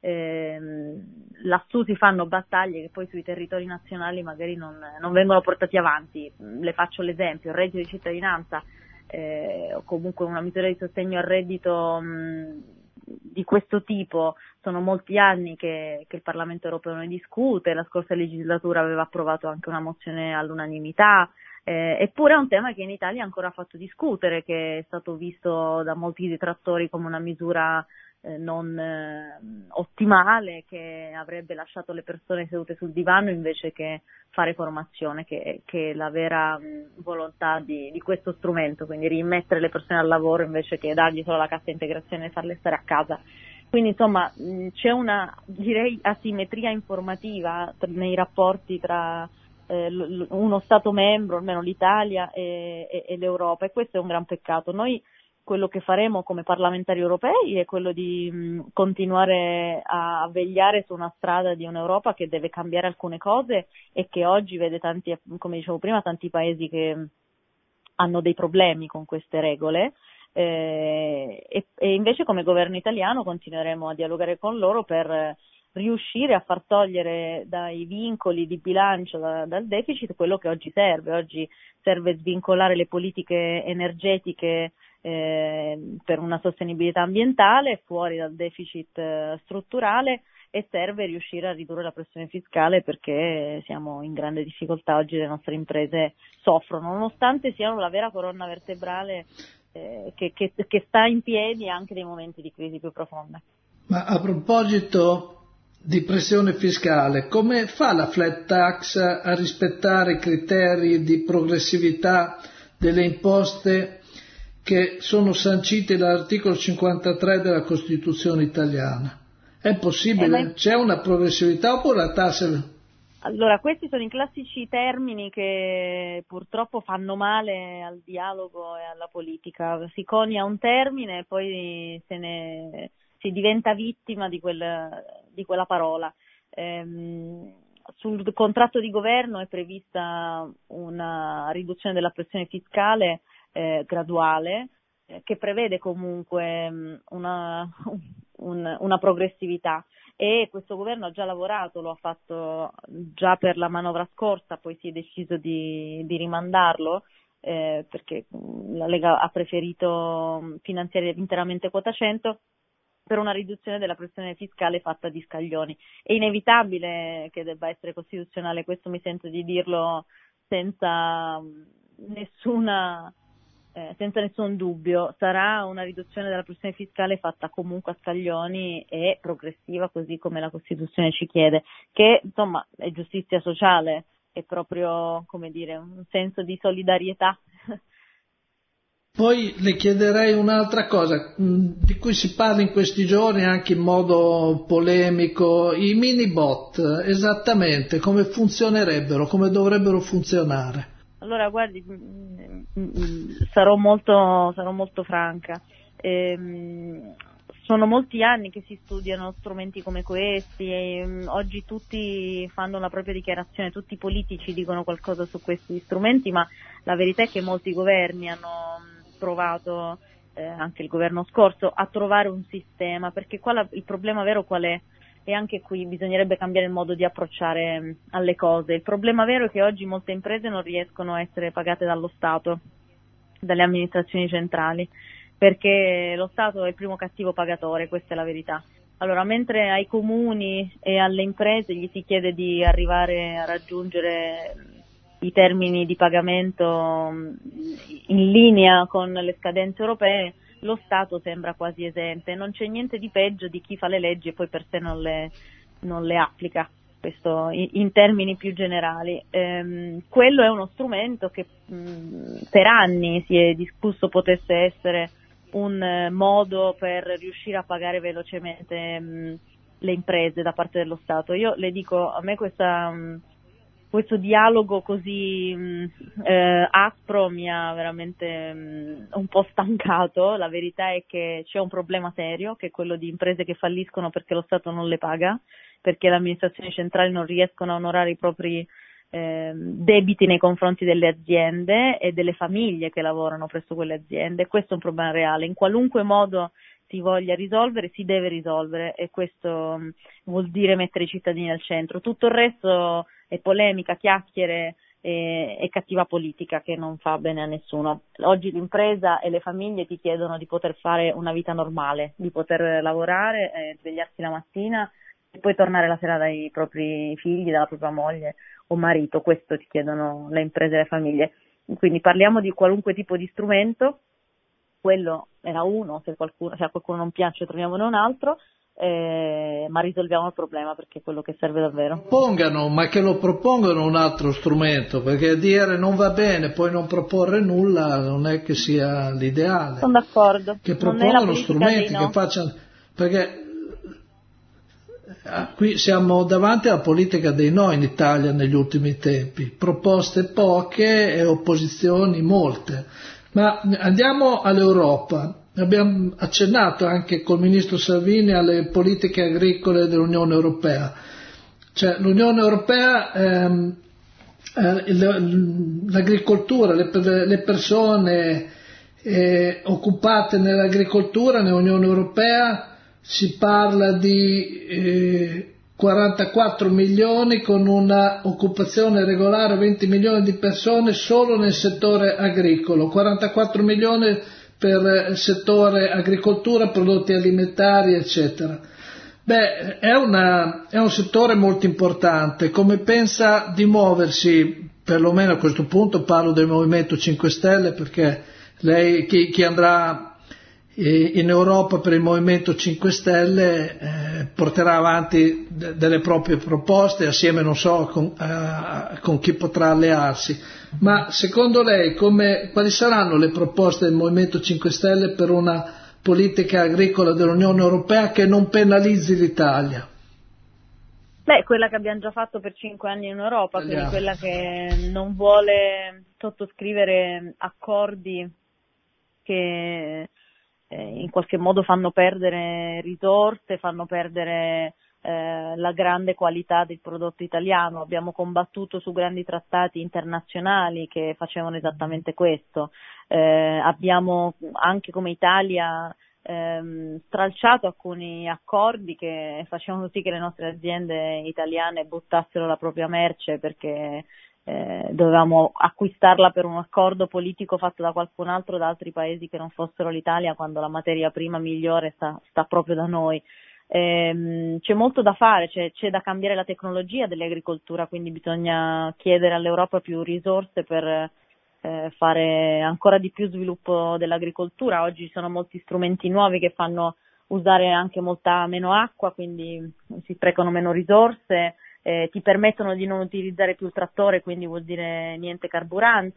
S6: ehm, lassù si fanno battaglie che poi sui territori nazionali magari non, non vengono portati avanti. Le faccio l'esempio: il reddito di cittadinanza eh, o comunque una misura di sostegno al reddito mh, di questo tipo. Sono molti anni che, che il Parlamento europeo ne discute, la scorsa legislatura aveva approvato anche una mozione all'unanimità, eh, eppure è un tema che in Italia ha ancora fatto discutere, che è stato visto da molti detrattori come una misura eh, non eh, ottimale, che avrebbe lasciato le persone sedute sul divano invece che fare formazione, che, che è la vera mh, volontà di, di questo strumento, quindi rimettere le persone al lavoro invece che dargli solo la cassa integrazione e farle stare a casa. Quindi insomma c'è una, direi, asimmetria informativa nei rapporti tra eh, l- uno Stato membro, almeno l'Italia, e, e, e l'Europa, e questo è un gran peccato. Noi quello che faremo come parlamentari europei è quello di mh, continuare a vegliare su una strada di un'Europa che deve cambiare alcune cose e che oggi vede tanti, come dicevo prima, tanti paesi che hanno dei problemi con queste regole. Eh, e, e invece come governo italiano continueremo a dialogare con loro per riuscire a far togliere dai vincoli di bilancio, da, dal deficit, quello che oggi serve. Oggi serve svincolare le politiche energetiche eh, per una sostenibilità ambientale fuori dal deficit eh, strutturale, e serve riuscire a ridurre la pressione fiscale, perché siamo in grande difficoltà oggi, le nostre imprese soffrono, nonostante siano la vera colonna vertebrale eh, che, che, che sta in piedi anche nei momenti di crisi più profonda.
S2: Ma a proposito di pressione fiscale, come fa la flat tax a rispettare i criteri di progressività delle imposte che sono sanciti dall'articolo cinquantatré della Costituzione italiana? È possibile? Eh, ma... C'è una progressività oppure la tassa?
S6: Allora, questi sono i classici termini che purtroppo fanno male al dialogo e alla politica. Si conia un termine e poi se ne, si diventa vittima di, quel, di quella parola. Ehm, sul contratto di governo è prevista una riduzione della pressione fiscale eh, graduale, eh, che prevede comunque una, un, una progressività. E questo governo ha già lavorato, lo ha fatto già per la manovra scorsa, poi si è deciso di, di rimandarlo eh, perché la Lega ha preferito finanziare interamente quota cento per una riduzione della pressione fiscale fatta di scaglioni. È inevitabile che debba essere costituzionale, questo mi sento di dirlo senza nessuna Eh, senza nessun dubbio. Sarà una riduzione della pressione fiscale fatta comunque a scaglioni e progressiva, così come la Costituzione ci chiede, che insomma è giustizia sociale, è proprio, come dire, un senso di solidarietà
S2: Poi le chiederei un'altra cosa, di cui si parla in questi giorni anche in modo polemico, i mini bot, esattamente come funzionerebbero, come dovrebbero funzionare?
S6: Allora, guardi, sarò molto, sarò molto franca. Ehm, sono molti anni che si studiano strumenti come questi e oggi tutti fanno la propria dichiarazione, tutti i politici dicono qualcosa su questi strumenti, ma la verità è che molti governi hanno provato, eh, anche il governo scorso, a trovare un sistema, perché qua la, il problema vero qual è? E anche qui bisognerebbe cambiare il modo di approcciare mh, alle cose. Il problema vero è che oggi molte imprese non riescono a essere pagate dallo Stato, dalle amministrazioni centrali, perché lo Stato è il primo cattivo pagatore, questa è la verità. Allora, mentre ai comuni e alle imprese gli si chiede di arrivare a raggiungere i termini di pagamento in linea con le scadenze europee, lo Stato sembra quasi esente. Non c'è niente di peggio di chi fa le leggi e poi per sé non le, non le applica, questo in, in termini più generali. Ehm, quello è uno strumento che mh, per anni si è discusso potesse essere un eh, modo per riuscire a pagare velocemente mh, le imprese da parte dello Stato. Io le dico, a me questa... Mh, questo dialogo così mh, eh, aspro mi ha veramente mh, un po' stancato. La verità è che c'è un problema serio, che è quello di imprese che falliscono perché lo Stato non le paga, perché le amministrazioni centrali non riescono a onorare i propri eh, debiti nei confronti delle aziende e delle famiglie che lavorano presso quelle aziende. Questo è un problema reale. In qualunque modo si voglia risolvere, si deve risolvere, e questo mh, vuol dire mettere i cittadini al centro. Tutto il resto è polemica, chiacchiere e, e cattiva politica che non fa bene a nessuno. Oggi l'impresa e le famiglie ti chiedono di poter fare una vita normale, di poter lavorare, eh, svegliarsi la mattina e poi tornare la sera dai propri figli, dalla propria moglie o marito. Questo ti chiedono le imprese e le famiglie. Quindi parliamo di qualunque tipo di strumento. Quello era uno, se, qualcuno, se a qualcuno non piace troviamone un altro, eh, ma risolviamo il problema, perché è quello che serve davvero.
S2: Propongano, ma che lo propongano un altro strumento, perché dire non va bene poi non proporre nulla non è che sia l'ideale.
S6: Sono d'accordo.
S2: Che propongano strumenti no. che facciano, perché qui siamo davanti alla politica dei no in Italia negli ultimi tempi, proposte poche e opposizioni molte. Ma andiamo all'Europa. Abbiamo accennato anche col ministro Salvini alle politiche agricole dell'Unione Europea. Cioè l'Unione Europea, ehm, l'agricoltura, le, le persone eh, occupate nell'agricoltura nell'Unione Europea, si parla di eh, quarantaquattro milioni con una occupazione regolare, venti milioni di persone solo nel settore agricolo, quarantaquattro milioni per il settore agricoltura, prodotti alimentari eccetera. Beh, è, una, è un settore molto importante. Come pensa di muoversi, perlomeno a questo punto parlo del Movimento cinque Stelle, perché lei, chi, chi andrà in Europa per il Movimento cinque Stelle eh, porterà avanti de- delle proprie proposte assieme non so con, uh, con chi potrà allearsi, ma secondo lei come, quali saranno le proposte del Movimento cinque Stelle per una politica agricola dell'Unione Europea che non penalizzi l'Italia?
S6: Beh, quella che abbiamo già fatto per cinque anni in Europa, quindi yeah. quella che non vuole sottoscrivere accordi che in qualche modo fanno perdere risorse, fanno perdere eh, la grande qualità del prodotto italiano. Abbiamo combattuto su grandi trattati internazionali che facevano esattamente questo. Eh, abbiamo anche come Italia ehm, stralciato alcuni accordi che facevano sì che le nostre aziende italiane buttassero la propria merce perché Eh, dovevamo acquistarla per un accordo politico fatto da qualcun altro da altri paesi che non fossero l'Italia, quando la materia prima migliore sta, sta proprio da noi. Ehm, c'è molto da fare, c'è, c'è da cambiare la tecnologia dell'agricoltura, quindi bisogna chiedere all'Europa più risorse per eh, fare ancora di più sviluppo dell'agricoltura. Oggi ci sono molti strumenti nuovi che fanno usare anche molta meno acqua, quindi si sprecano meno risorse. Eh, ti permettono di non utilizzare più il trattore, quindi vuol dire niente carburante,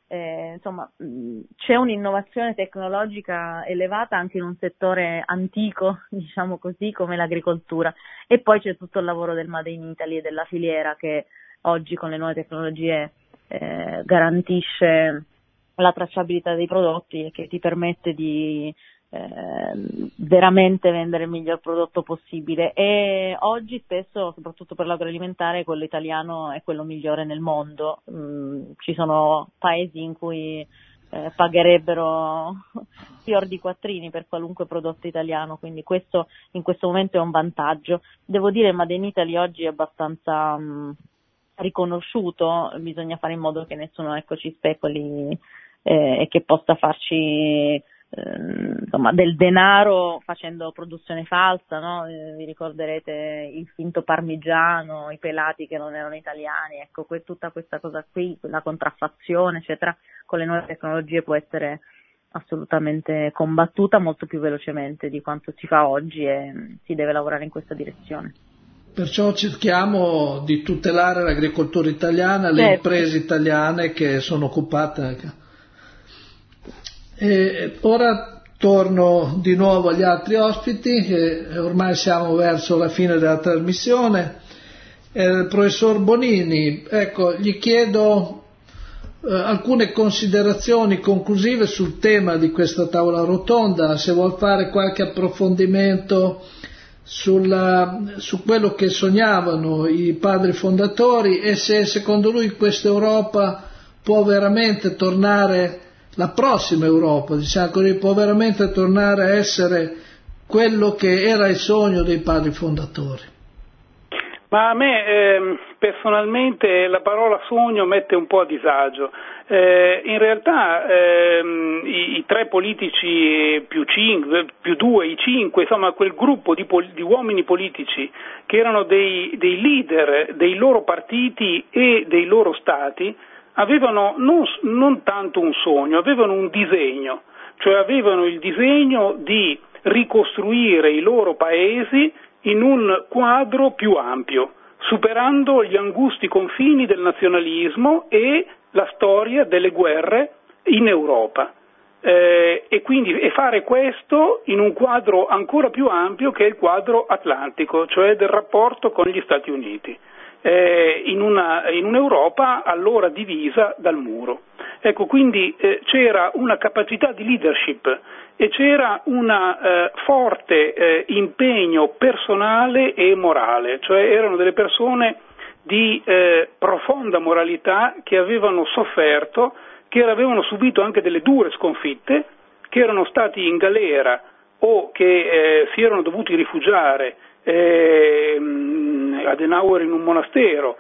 S6: Eh, insomma, mh, c'è un'innovazione tecnologica elevata anche in un settore antico, diciamo così, come l'agricoltura, e poi c'è tutto il lavoro del Made in Italy e della filiera che oggi con le nuove tecnologie eh, garantisce la tracciabilità dei prodotti e che ti permette di eh, veramente vendere il miglior prodotto possibile. E oggi spesso, soprattutto per l'agroalimentare, quello italiano è quello migliore nel mondo. Mm, ci sono paesi in cui eh, pagherebbero fior di quattrini per qualunque prodotto italiano, quindi questo in questo momento è un vantaggio. Devo dire che Made in Italy oggi è abbastanza mh, riconosciuto, bisogna fare in modo che nessuno ecco, ci speculi eh, e che possa farci eh, insomma del denaro facendo produzione falsa, no? Eh, vi ricorderete il finto parmigiano, i pelati che non erano italiani, ecco que- tutta questa cosa qui, la contraffazione eccetera, con le nuove tecnologie può essere assolutamente combattuta molto più velocemente di quanto si fa oggi e si deve lavorare in questa direzione.
S2: Perciò cerchiamo di tutelare l'agricoltura italiana, le
S6: certo.
S2: imprese italiane che sono occupate. E ora torno di nuovo agli altri ospiti, che ormai siamo verso la fine della trasmissione. Il professor Bonini, ecco, gli chiedo eh, alcune considerazioni conclusive sul tema di questa tavola rotonda, se vuol fare qualche approfondimento sulla, su quello che sognavano i padri fondatori e se secondo lui questa Europa può veramente tornare, la prossima Europa, diciamo così, può veramente tornare a essere quello che era il sogno dei padri fondatori.
S4: Ma a me eh, personalmente la parola sogno mette un po' a disagio. Eh, in realtà ehm, i, i tre politici più cinque, più due, i cinque, insomma quel gruppo di, pol- di uomini politici che erano dei, dei leader dei loro partiti e dei loro stati, avevano non, non tanto un sogno, avevano un disegno, cioè avevano il disegno di ricostruire i loro paesi in un quadro più ampio, superando gli angusti confini del nazionalismo e la storia delle guerre in Europa. Eh, e quindi e fare questo in un quadro ancora più ampio che è il quadro atlantico, cioè del rapporto con gli Stati Uniti. Eh, in, una, in un'Europa allora divisa dal muro. Ecco, quindi eh, c'era una capacità di leadership e c'era un eh, forte eh, impegno personale e morale, cioè erano delle persone di eh, profonda moralità che avevano sofferto, che avevano subito anche delle dure sconfitte, che erano stati in galera o che eh, si erano dovuti rifugiare Eh, Adenauer in un monastero,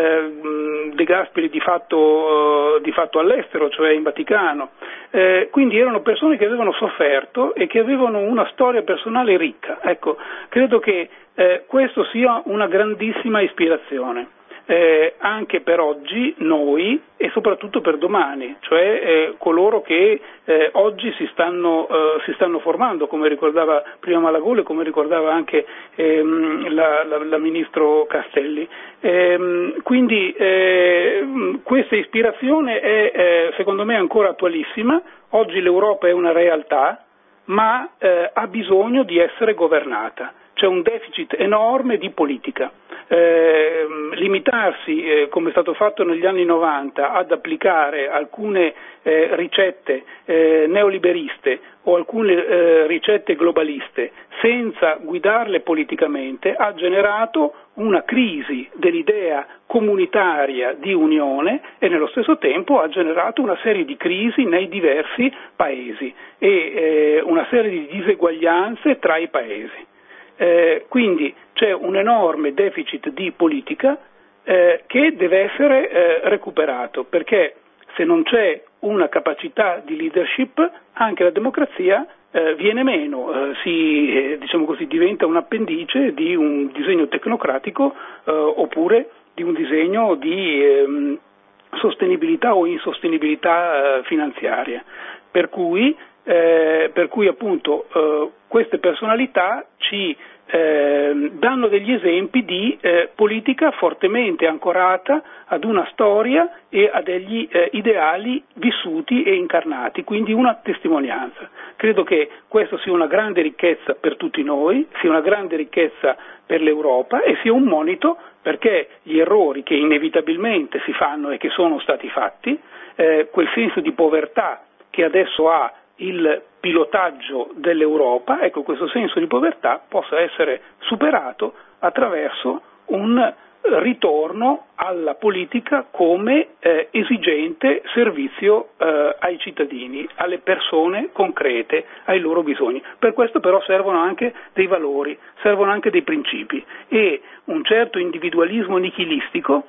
S4: eh, De Gasperi di fatto, eh, di fatto all'estero, cioè in Vaticano, eh, quindi erano persone che avevano sofferto e che avevano una storia personale ricca. Ecco, credo che eh, questo sia una grandissima ispirazione. Eh, anche per oggi, noi e soprattutto per domani, cioè eh, coloro che eh, oggi si stanno, eh, si stanno formando, come ricordava prima Malagoli, come ricordava anche ehm, la, la, la Ministro Castelli. Ehm, quindi eh, questa ispirazione è eh, secondo me ancora attualissima. Oggi l'Europa è una realtà, ma eh, ha bisogno di essere governata. C'è un deficit enorme di politica. Eh, limitarsi, eh, come è stato fatto negli anni novanta, ad applicare alcune eh, ricette eh, neoliberiste o alcune eh, ricette globaliste senza guidarle politicamente ha generato una crisi dell'idea comunitaria di unione e nello stesso tempo ha generato una serie di crisi nei diversi paesi e eh, una serie di diseguaglianze tra i paesi. Eh, quindi c'è un enorme deficit di politica eh, che deve essere eh, recuperato, perché se non c'è una capacità di leadership anche la democrazia eh, viene meno, eh, si, eh, diciamo così, diventa un appendice di un disegno tecnocratico eh, oppure di un disegno di eh, sostenibilità o insostenibilità eh, finanziaria. Per cui, eh, per cui appunto eh, queste personalità ci eh, danno degli esempi di eh, politica fortemente ancorata ad una storia e a degli eh, ideali vissuti e incarnati, quindi una testimonianza. Credo che questo sia una grande ricchezza per tutti noi, sia una grande ricchezza per l'Europa e sia un monito perché gli errori che inevitabilmente si fanno e che sono stati fatti, eh, quel senso di povertà che adesso ha il pilotaggio dell'Europa, ecco, questo senso di povertà possa essere superato attraverso un ritorno alla politica come eh, esigente servizio eh, ai cittadini, alle persone concrete, ai loro bisogni. Per questo però servono anche dei valori, servono anche dei principi e un certo individualismo nichilistico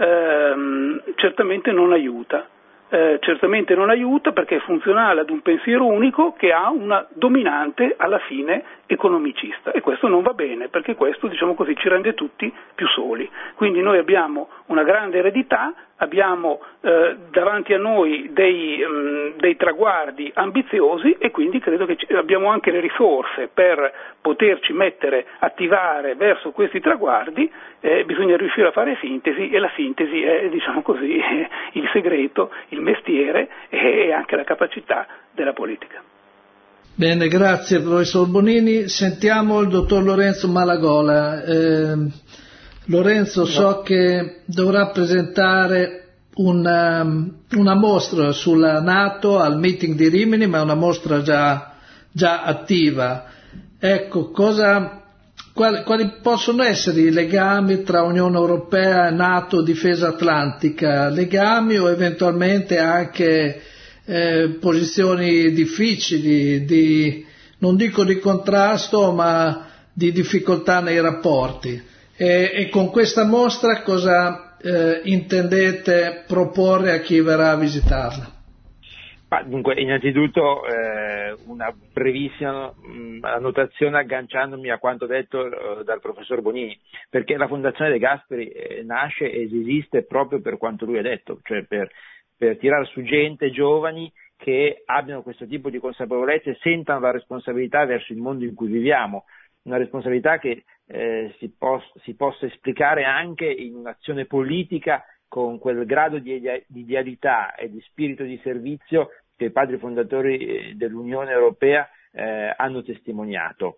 S4: ehm, certamente non aiuta. Eh, certamente non aiuta perché è funzionale ad un pensiero unico che ha una dominante alla fine economicista e questo non va bene perché questo, diciamo così, ci rende tutti più soli. Quindi noi abbiamo una grande eredità, abbiamo eh, davanti a noi dei, mh, dei traguardi ambiziosi e quindi credo che abbiamo anche le risorse per poterci mettere, attivare verso questi traguardi, eh, bisogna riuscire a fare sintesi e la sintesi è, diciamo così, il segreto, il mestiere e anche la capacità della politica.
S2: Bene, grazie professor Bonini. Sentiamo il dottor Lorenzo Malagola. Eh, Lorenzo, so che dovrà presentare una, una mostra sulla NATO al meeting di Rimini, ma è una mostra già, già attiva. Ecco, cosa, quali, quali possono essere i legami tra Unione Europea e NATO difesa atlantica? Legami o eventualmente anche eh, posizioni difficili, di, non dico di contrasto, ma di difficoltà nei rapporti? E, e con questa mostra cosa eh, intendete proporre a chi verrà a visitarla?
S5: Ma dunque, innanzitutto eh, una brevissima mh, annotazione agganciandomi a quanto detto eh, dal professor Bonini, perché la Fondazione De Gasperi eh, nasce ed esiste proprio per quanto lui ha detto, cioè per, per tirare su gente, giovani che abbiano questo tipo di consapevolezza e sentano la responsabilità verso il mondo in cui viviamo, una responsabilità che eh, si, pos- si possa esplicare anche in un'azione politica con quel grado di, idea- di idealità e di spirito di servizio che i padri fondatori dell'Unione Europea eh, hanno testimoniato.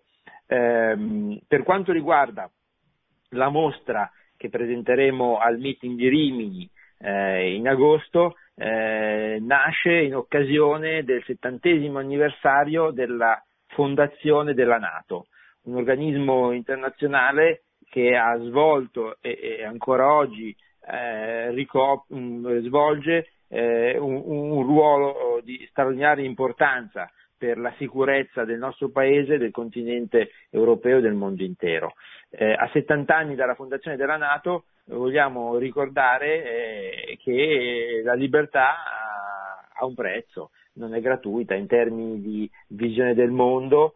S5: Eh, per quanto riguarda la mostra che presenteremo al meeting di Rimini eh, in agosto, eh, nasce in occasione del settantesimo anniversario della fondazione della NATO, un organismo internazionale che ha svolto e, e ancora oggi eh, ricop- um, svolge eh, un, un ruolo di straordinaria importanza per la sicurezza del nostro paese, del continente europeo e del mondo intero. Eh, a settanta anni dalla fondazione della NATO vogliamo ricordare eh, che la libertà ha, ha un prezzo, non è gratuita in termini di visione del mondo,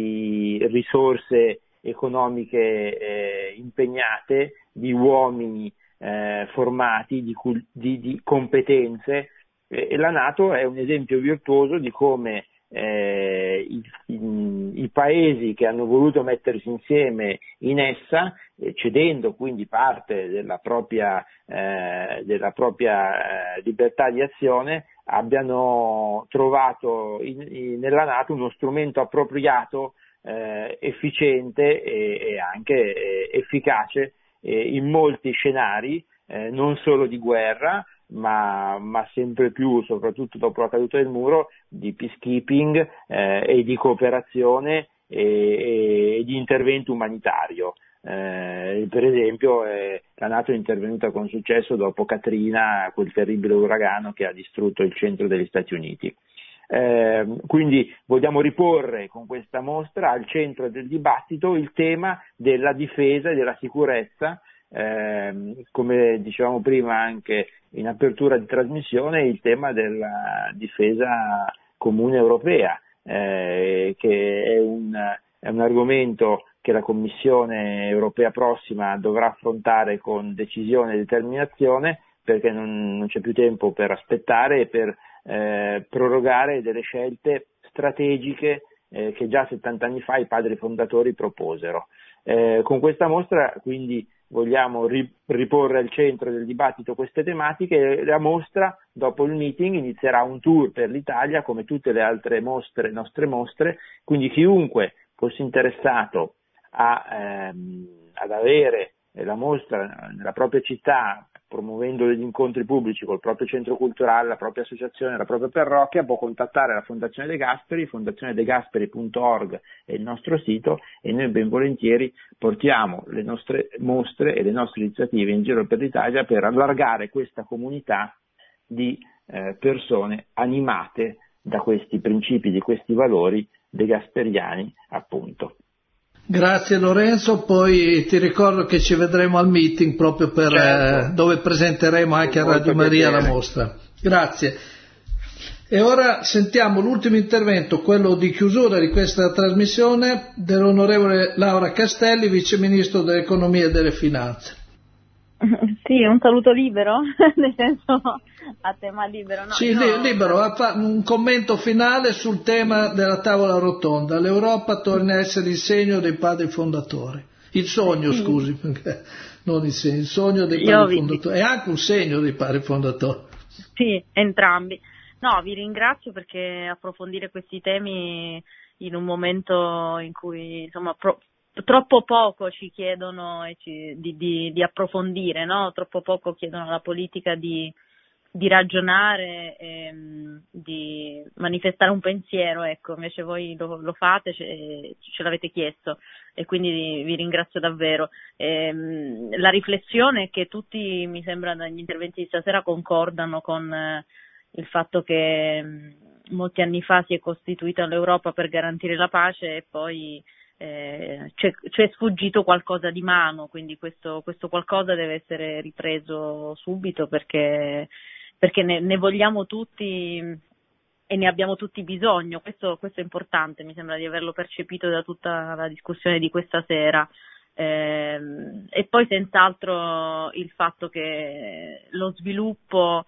S5: di risorse economiche eh, impegnate, di uomini eh, formati, di, di, di competenze eh, e la NATO è un esempio virtuoso di come eh, i, i, i paesi che hanno voluto mettersi insieme in essa, eh, cedendo quindi parte della propria, eh, della propria eh, libertà di azione, abbiano trovato in, in, nella NATO uno strumento appropriato, eh, efficiente e, e anche eh, efficace eh, in molti scenari, eh, non solo di guerra, ma, ma sempre più, soprattutto dopo la caduta del muro, di peacekeeping eh, e di cooperazione e, e di intervento umanitario. Eh, per esempio eh, la NATO è intervenuta con successo dopo Katrina, quel terribile uragano che ha distrutto il centro degli Stati Uniti. Eh, quindi vogliamo riporre con questa mostra al centro del dibattito il tema della difesa e della sicurezza, eh, come dicevamo prima anche in apertura di trasmissione, il tema della difesa comune europea, eh, che è un, è un argomento che la Commissione europea prossima dovrà affrontare con decisione e determinazione, perché non, non c'è più tempo per aspettare e per eh, prorogare delle scelte strategiche eh, che già settanta anni fa i padri fondatori proposero. Eh, con questa mostra quindi vogliamo ri- riporre al centro del dibattito queste tematiche e la mostra, dopo il meeting, inizierà un tour per l'Italia come tutte le altre mostre, nostre mostre, quindi chiunque fosse interessato a, ehm, ad avere la mostra nella propria città, promuovendo degli incontri pubblici col proprio centro culturale, la propria associazione, la propria parrocchia, può contattare la Fondazione De Gasperi, fondazione de gasperi punto org è il nostro sito, e noi ben volentieri portiamo le nostre mostre e le nostre iniziative in giro per l'Italia per allargare questa comunità di eh, persone animate da questi principi, di questi valori degasperiani, appunto.
S2: Grazie Lorenzo, poi ti ricordo che ci vedremo al meeting proprio per certo. eh, dove presenteremo anche a Radio Maria la mostra. Grazie. E ora sentiamo l'ultimo intervento, quello di chiusura di questa trasmissione, dell'onorevole Laura Castelli, Vice Ministro dell'Economia e delle Finanze.
S6: Sì, un saluto libero, nel senso a tema libero. No,
S2: sì,
S6: no,
S2: libero, un commento finale sul tema della tavola rotonda. L'Europa torna a essere il segno dei padri fondatori. Il sogno, sì. scusi, perché non il segno, il sogno dei padri
S6: vi...
S2: fondatori. È anche un segno dei padri fondatori.
S6: Sì, entrambi. No, vi ringrazio perché approfondire questi temi in un momento in cui, insomma, pro... troppo poco ci chiedono e ci, di, di, di approfondire, no? Troppo poco chiedono alla politica di, di ragionare, e, di manifestare un pensiero, ecco, invece voi lo, lo fate, ce, ce l'avete chiesto e quindi vi ringrazio davvero. E, la riflessione è che tutti, mi sembra dagli interventi di stasera, concordano con eh, il fatto che mh, molti anni fa si è costituita l'Europa per garantire la pace e poi Eh, c'è, c'è sfuggito qualcosa di mano, quindi questo, questo qualcosa deve essere ripreso subito perché, perché ne, ne vogliamo tutti e ne abbiamo tutti bisogno. Questo, questo è importante, mi sembra di averlo percepito da tutta la discussione di questa sera. Eh, e poi senz'altro il fatto che lo sviluppo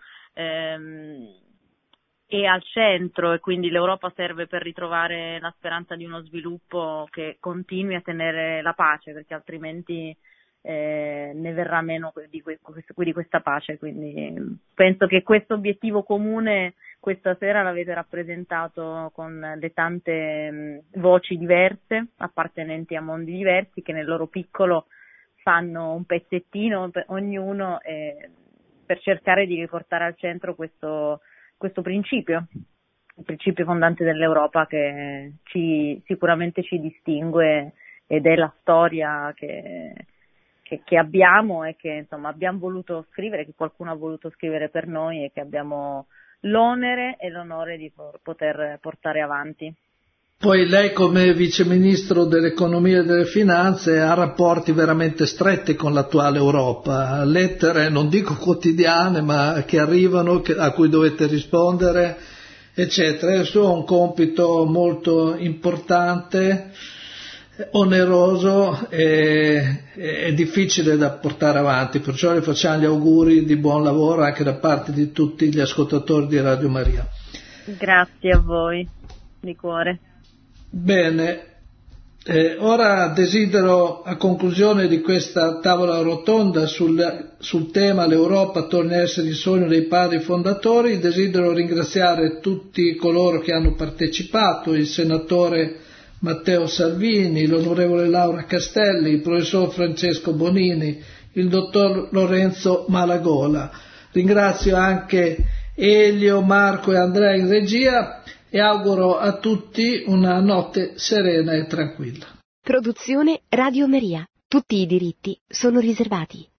S6: ehm, è al centro e quindi l'Europa serve per ritrovare la speranza di uno sviluppo che continui a tenere la pace, perché altrimenti eh, ne verrà meno di, di questa pace. Quindi penso che questo obiettivo comune questa sera l'avete rappresentato con le tante mh, voci diverse, appartenenti a mondi diversi, che nel loro piccolo fanno un pezzettino per ognuno eh, per cercare di riportare al centro questo questo principio, il principio fondante dell'Europa che ci, sicuramente ci distingue ed è la storia che, che, che abbiamo e che insomma abbiamo voluto scrivere, che qualcuno ha voluto scrivere per noi e che abbiamo l'onere e l'onore di poter portare avanti.
S2: Poi lei come Vice Ministro dell'Economia e delle Finanze ha rapporti veramente stretti con l'attuale Europa, lettere non dico quotidiane ma che arrivano, che, a cui dovete rispondere, eccetera. Il suo è un compito molto importante, oneroso e, e difficile da portare avanti, perciò le facciamo gli auguri di buon lavoro anche da parte di tutti gli ascoltatori di Radio Maria.
S6: Grazie a voi, di cuore.
S2: Bene, eh, ora desidero, a conclusione di questa tavola rotonda sul, sul tema l'Europa torna a essere il sogno dei padri fondatori, desidero ringraziare tutti coloro che hanno partecipato, il senatore Matteo Salvini, l'onorevole Laura Castelli, il professor Francesco Bonini, il dottor Lorenzo Malagola. Ringrazio anche Elio, Marco e Andrea in regia e auguro a tutti una notte serena e tranquilla.
S1: Produzione Radio Maria. Tutti i diritti sono riservati.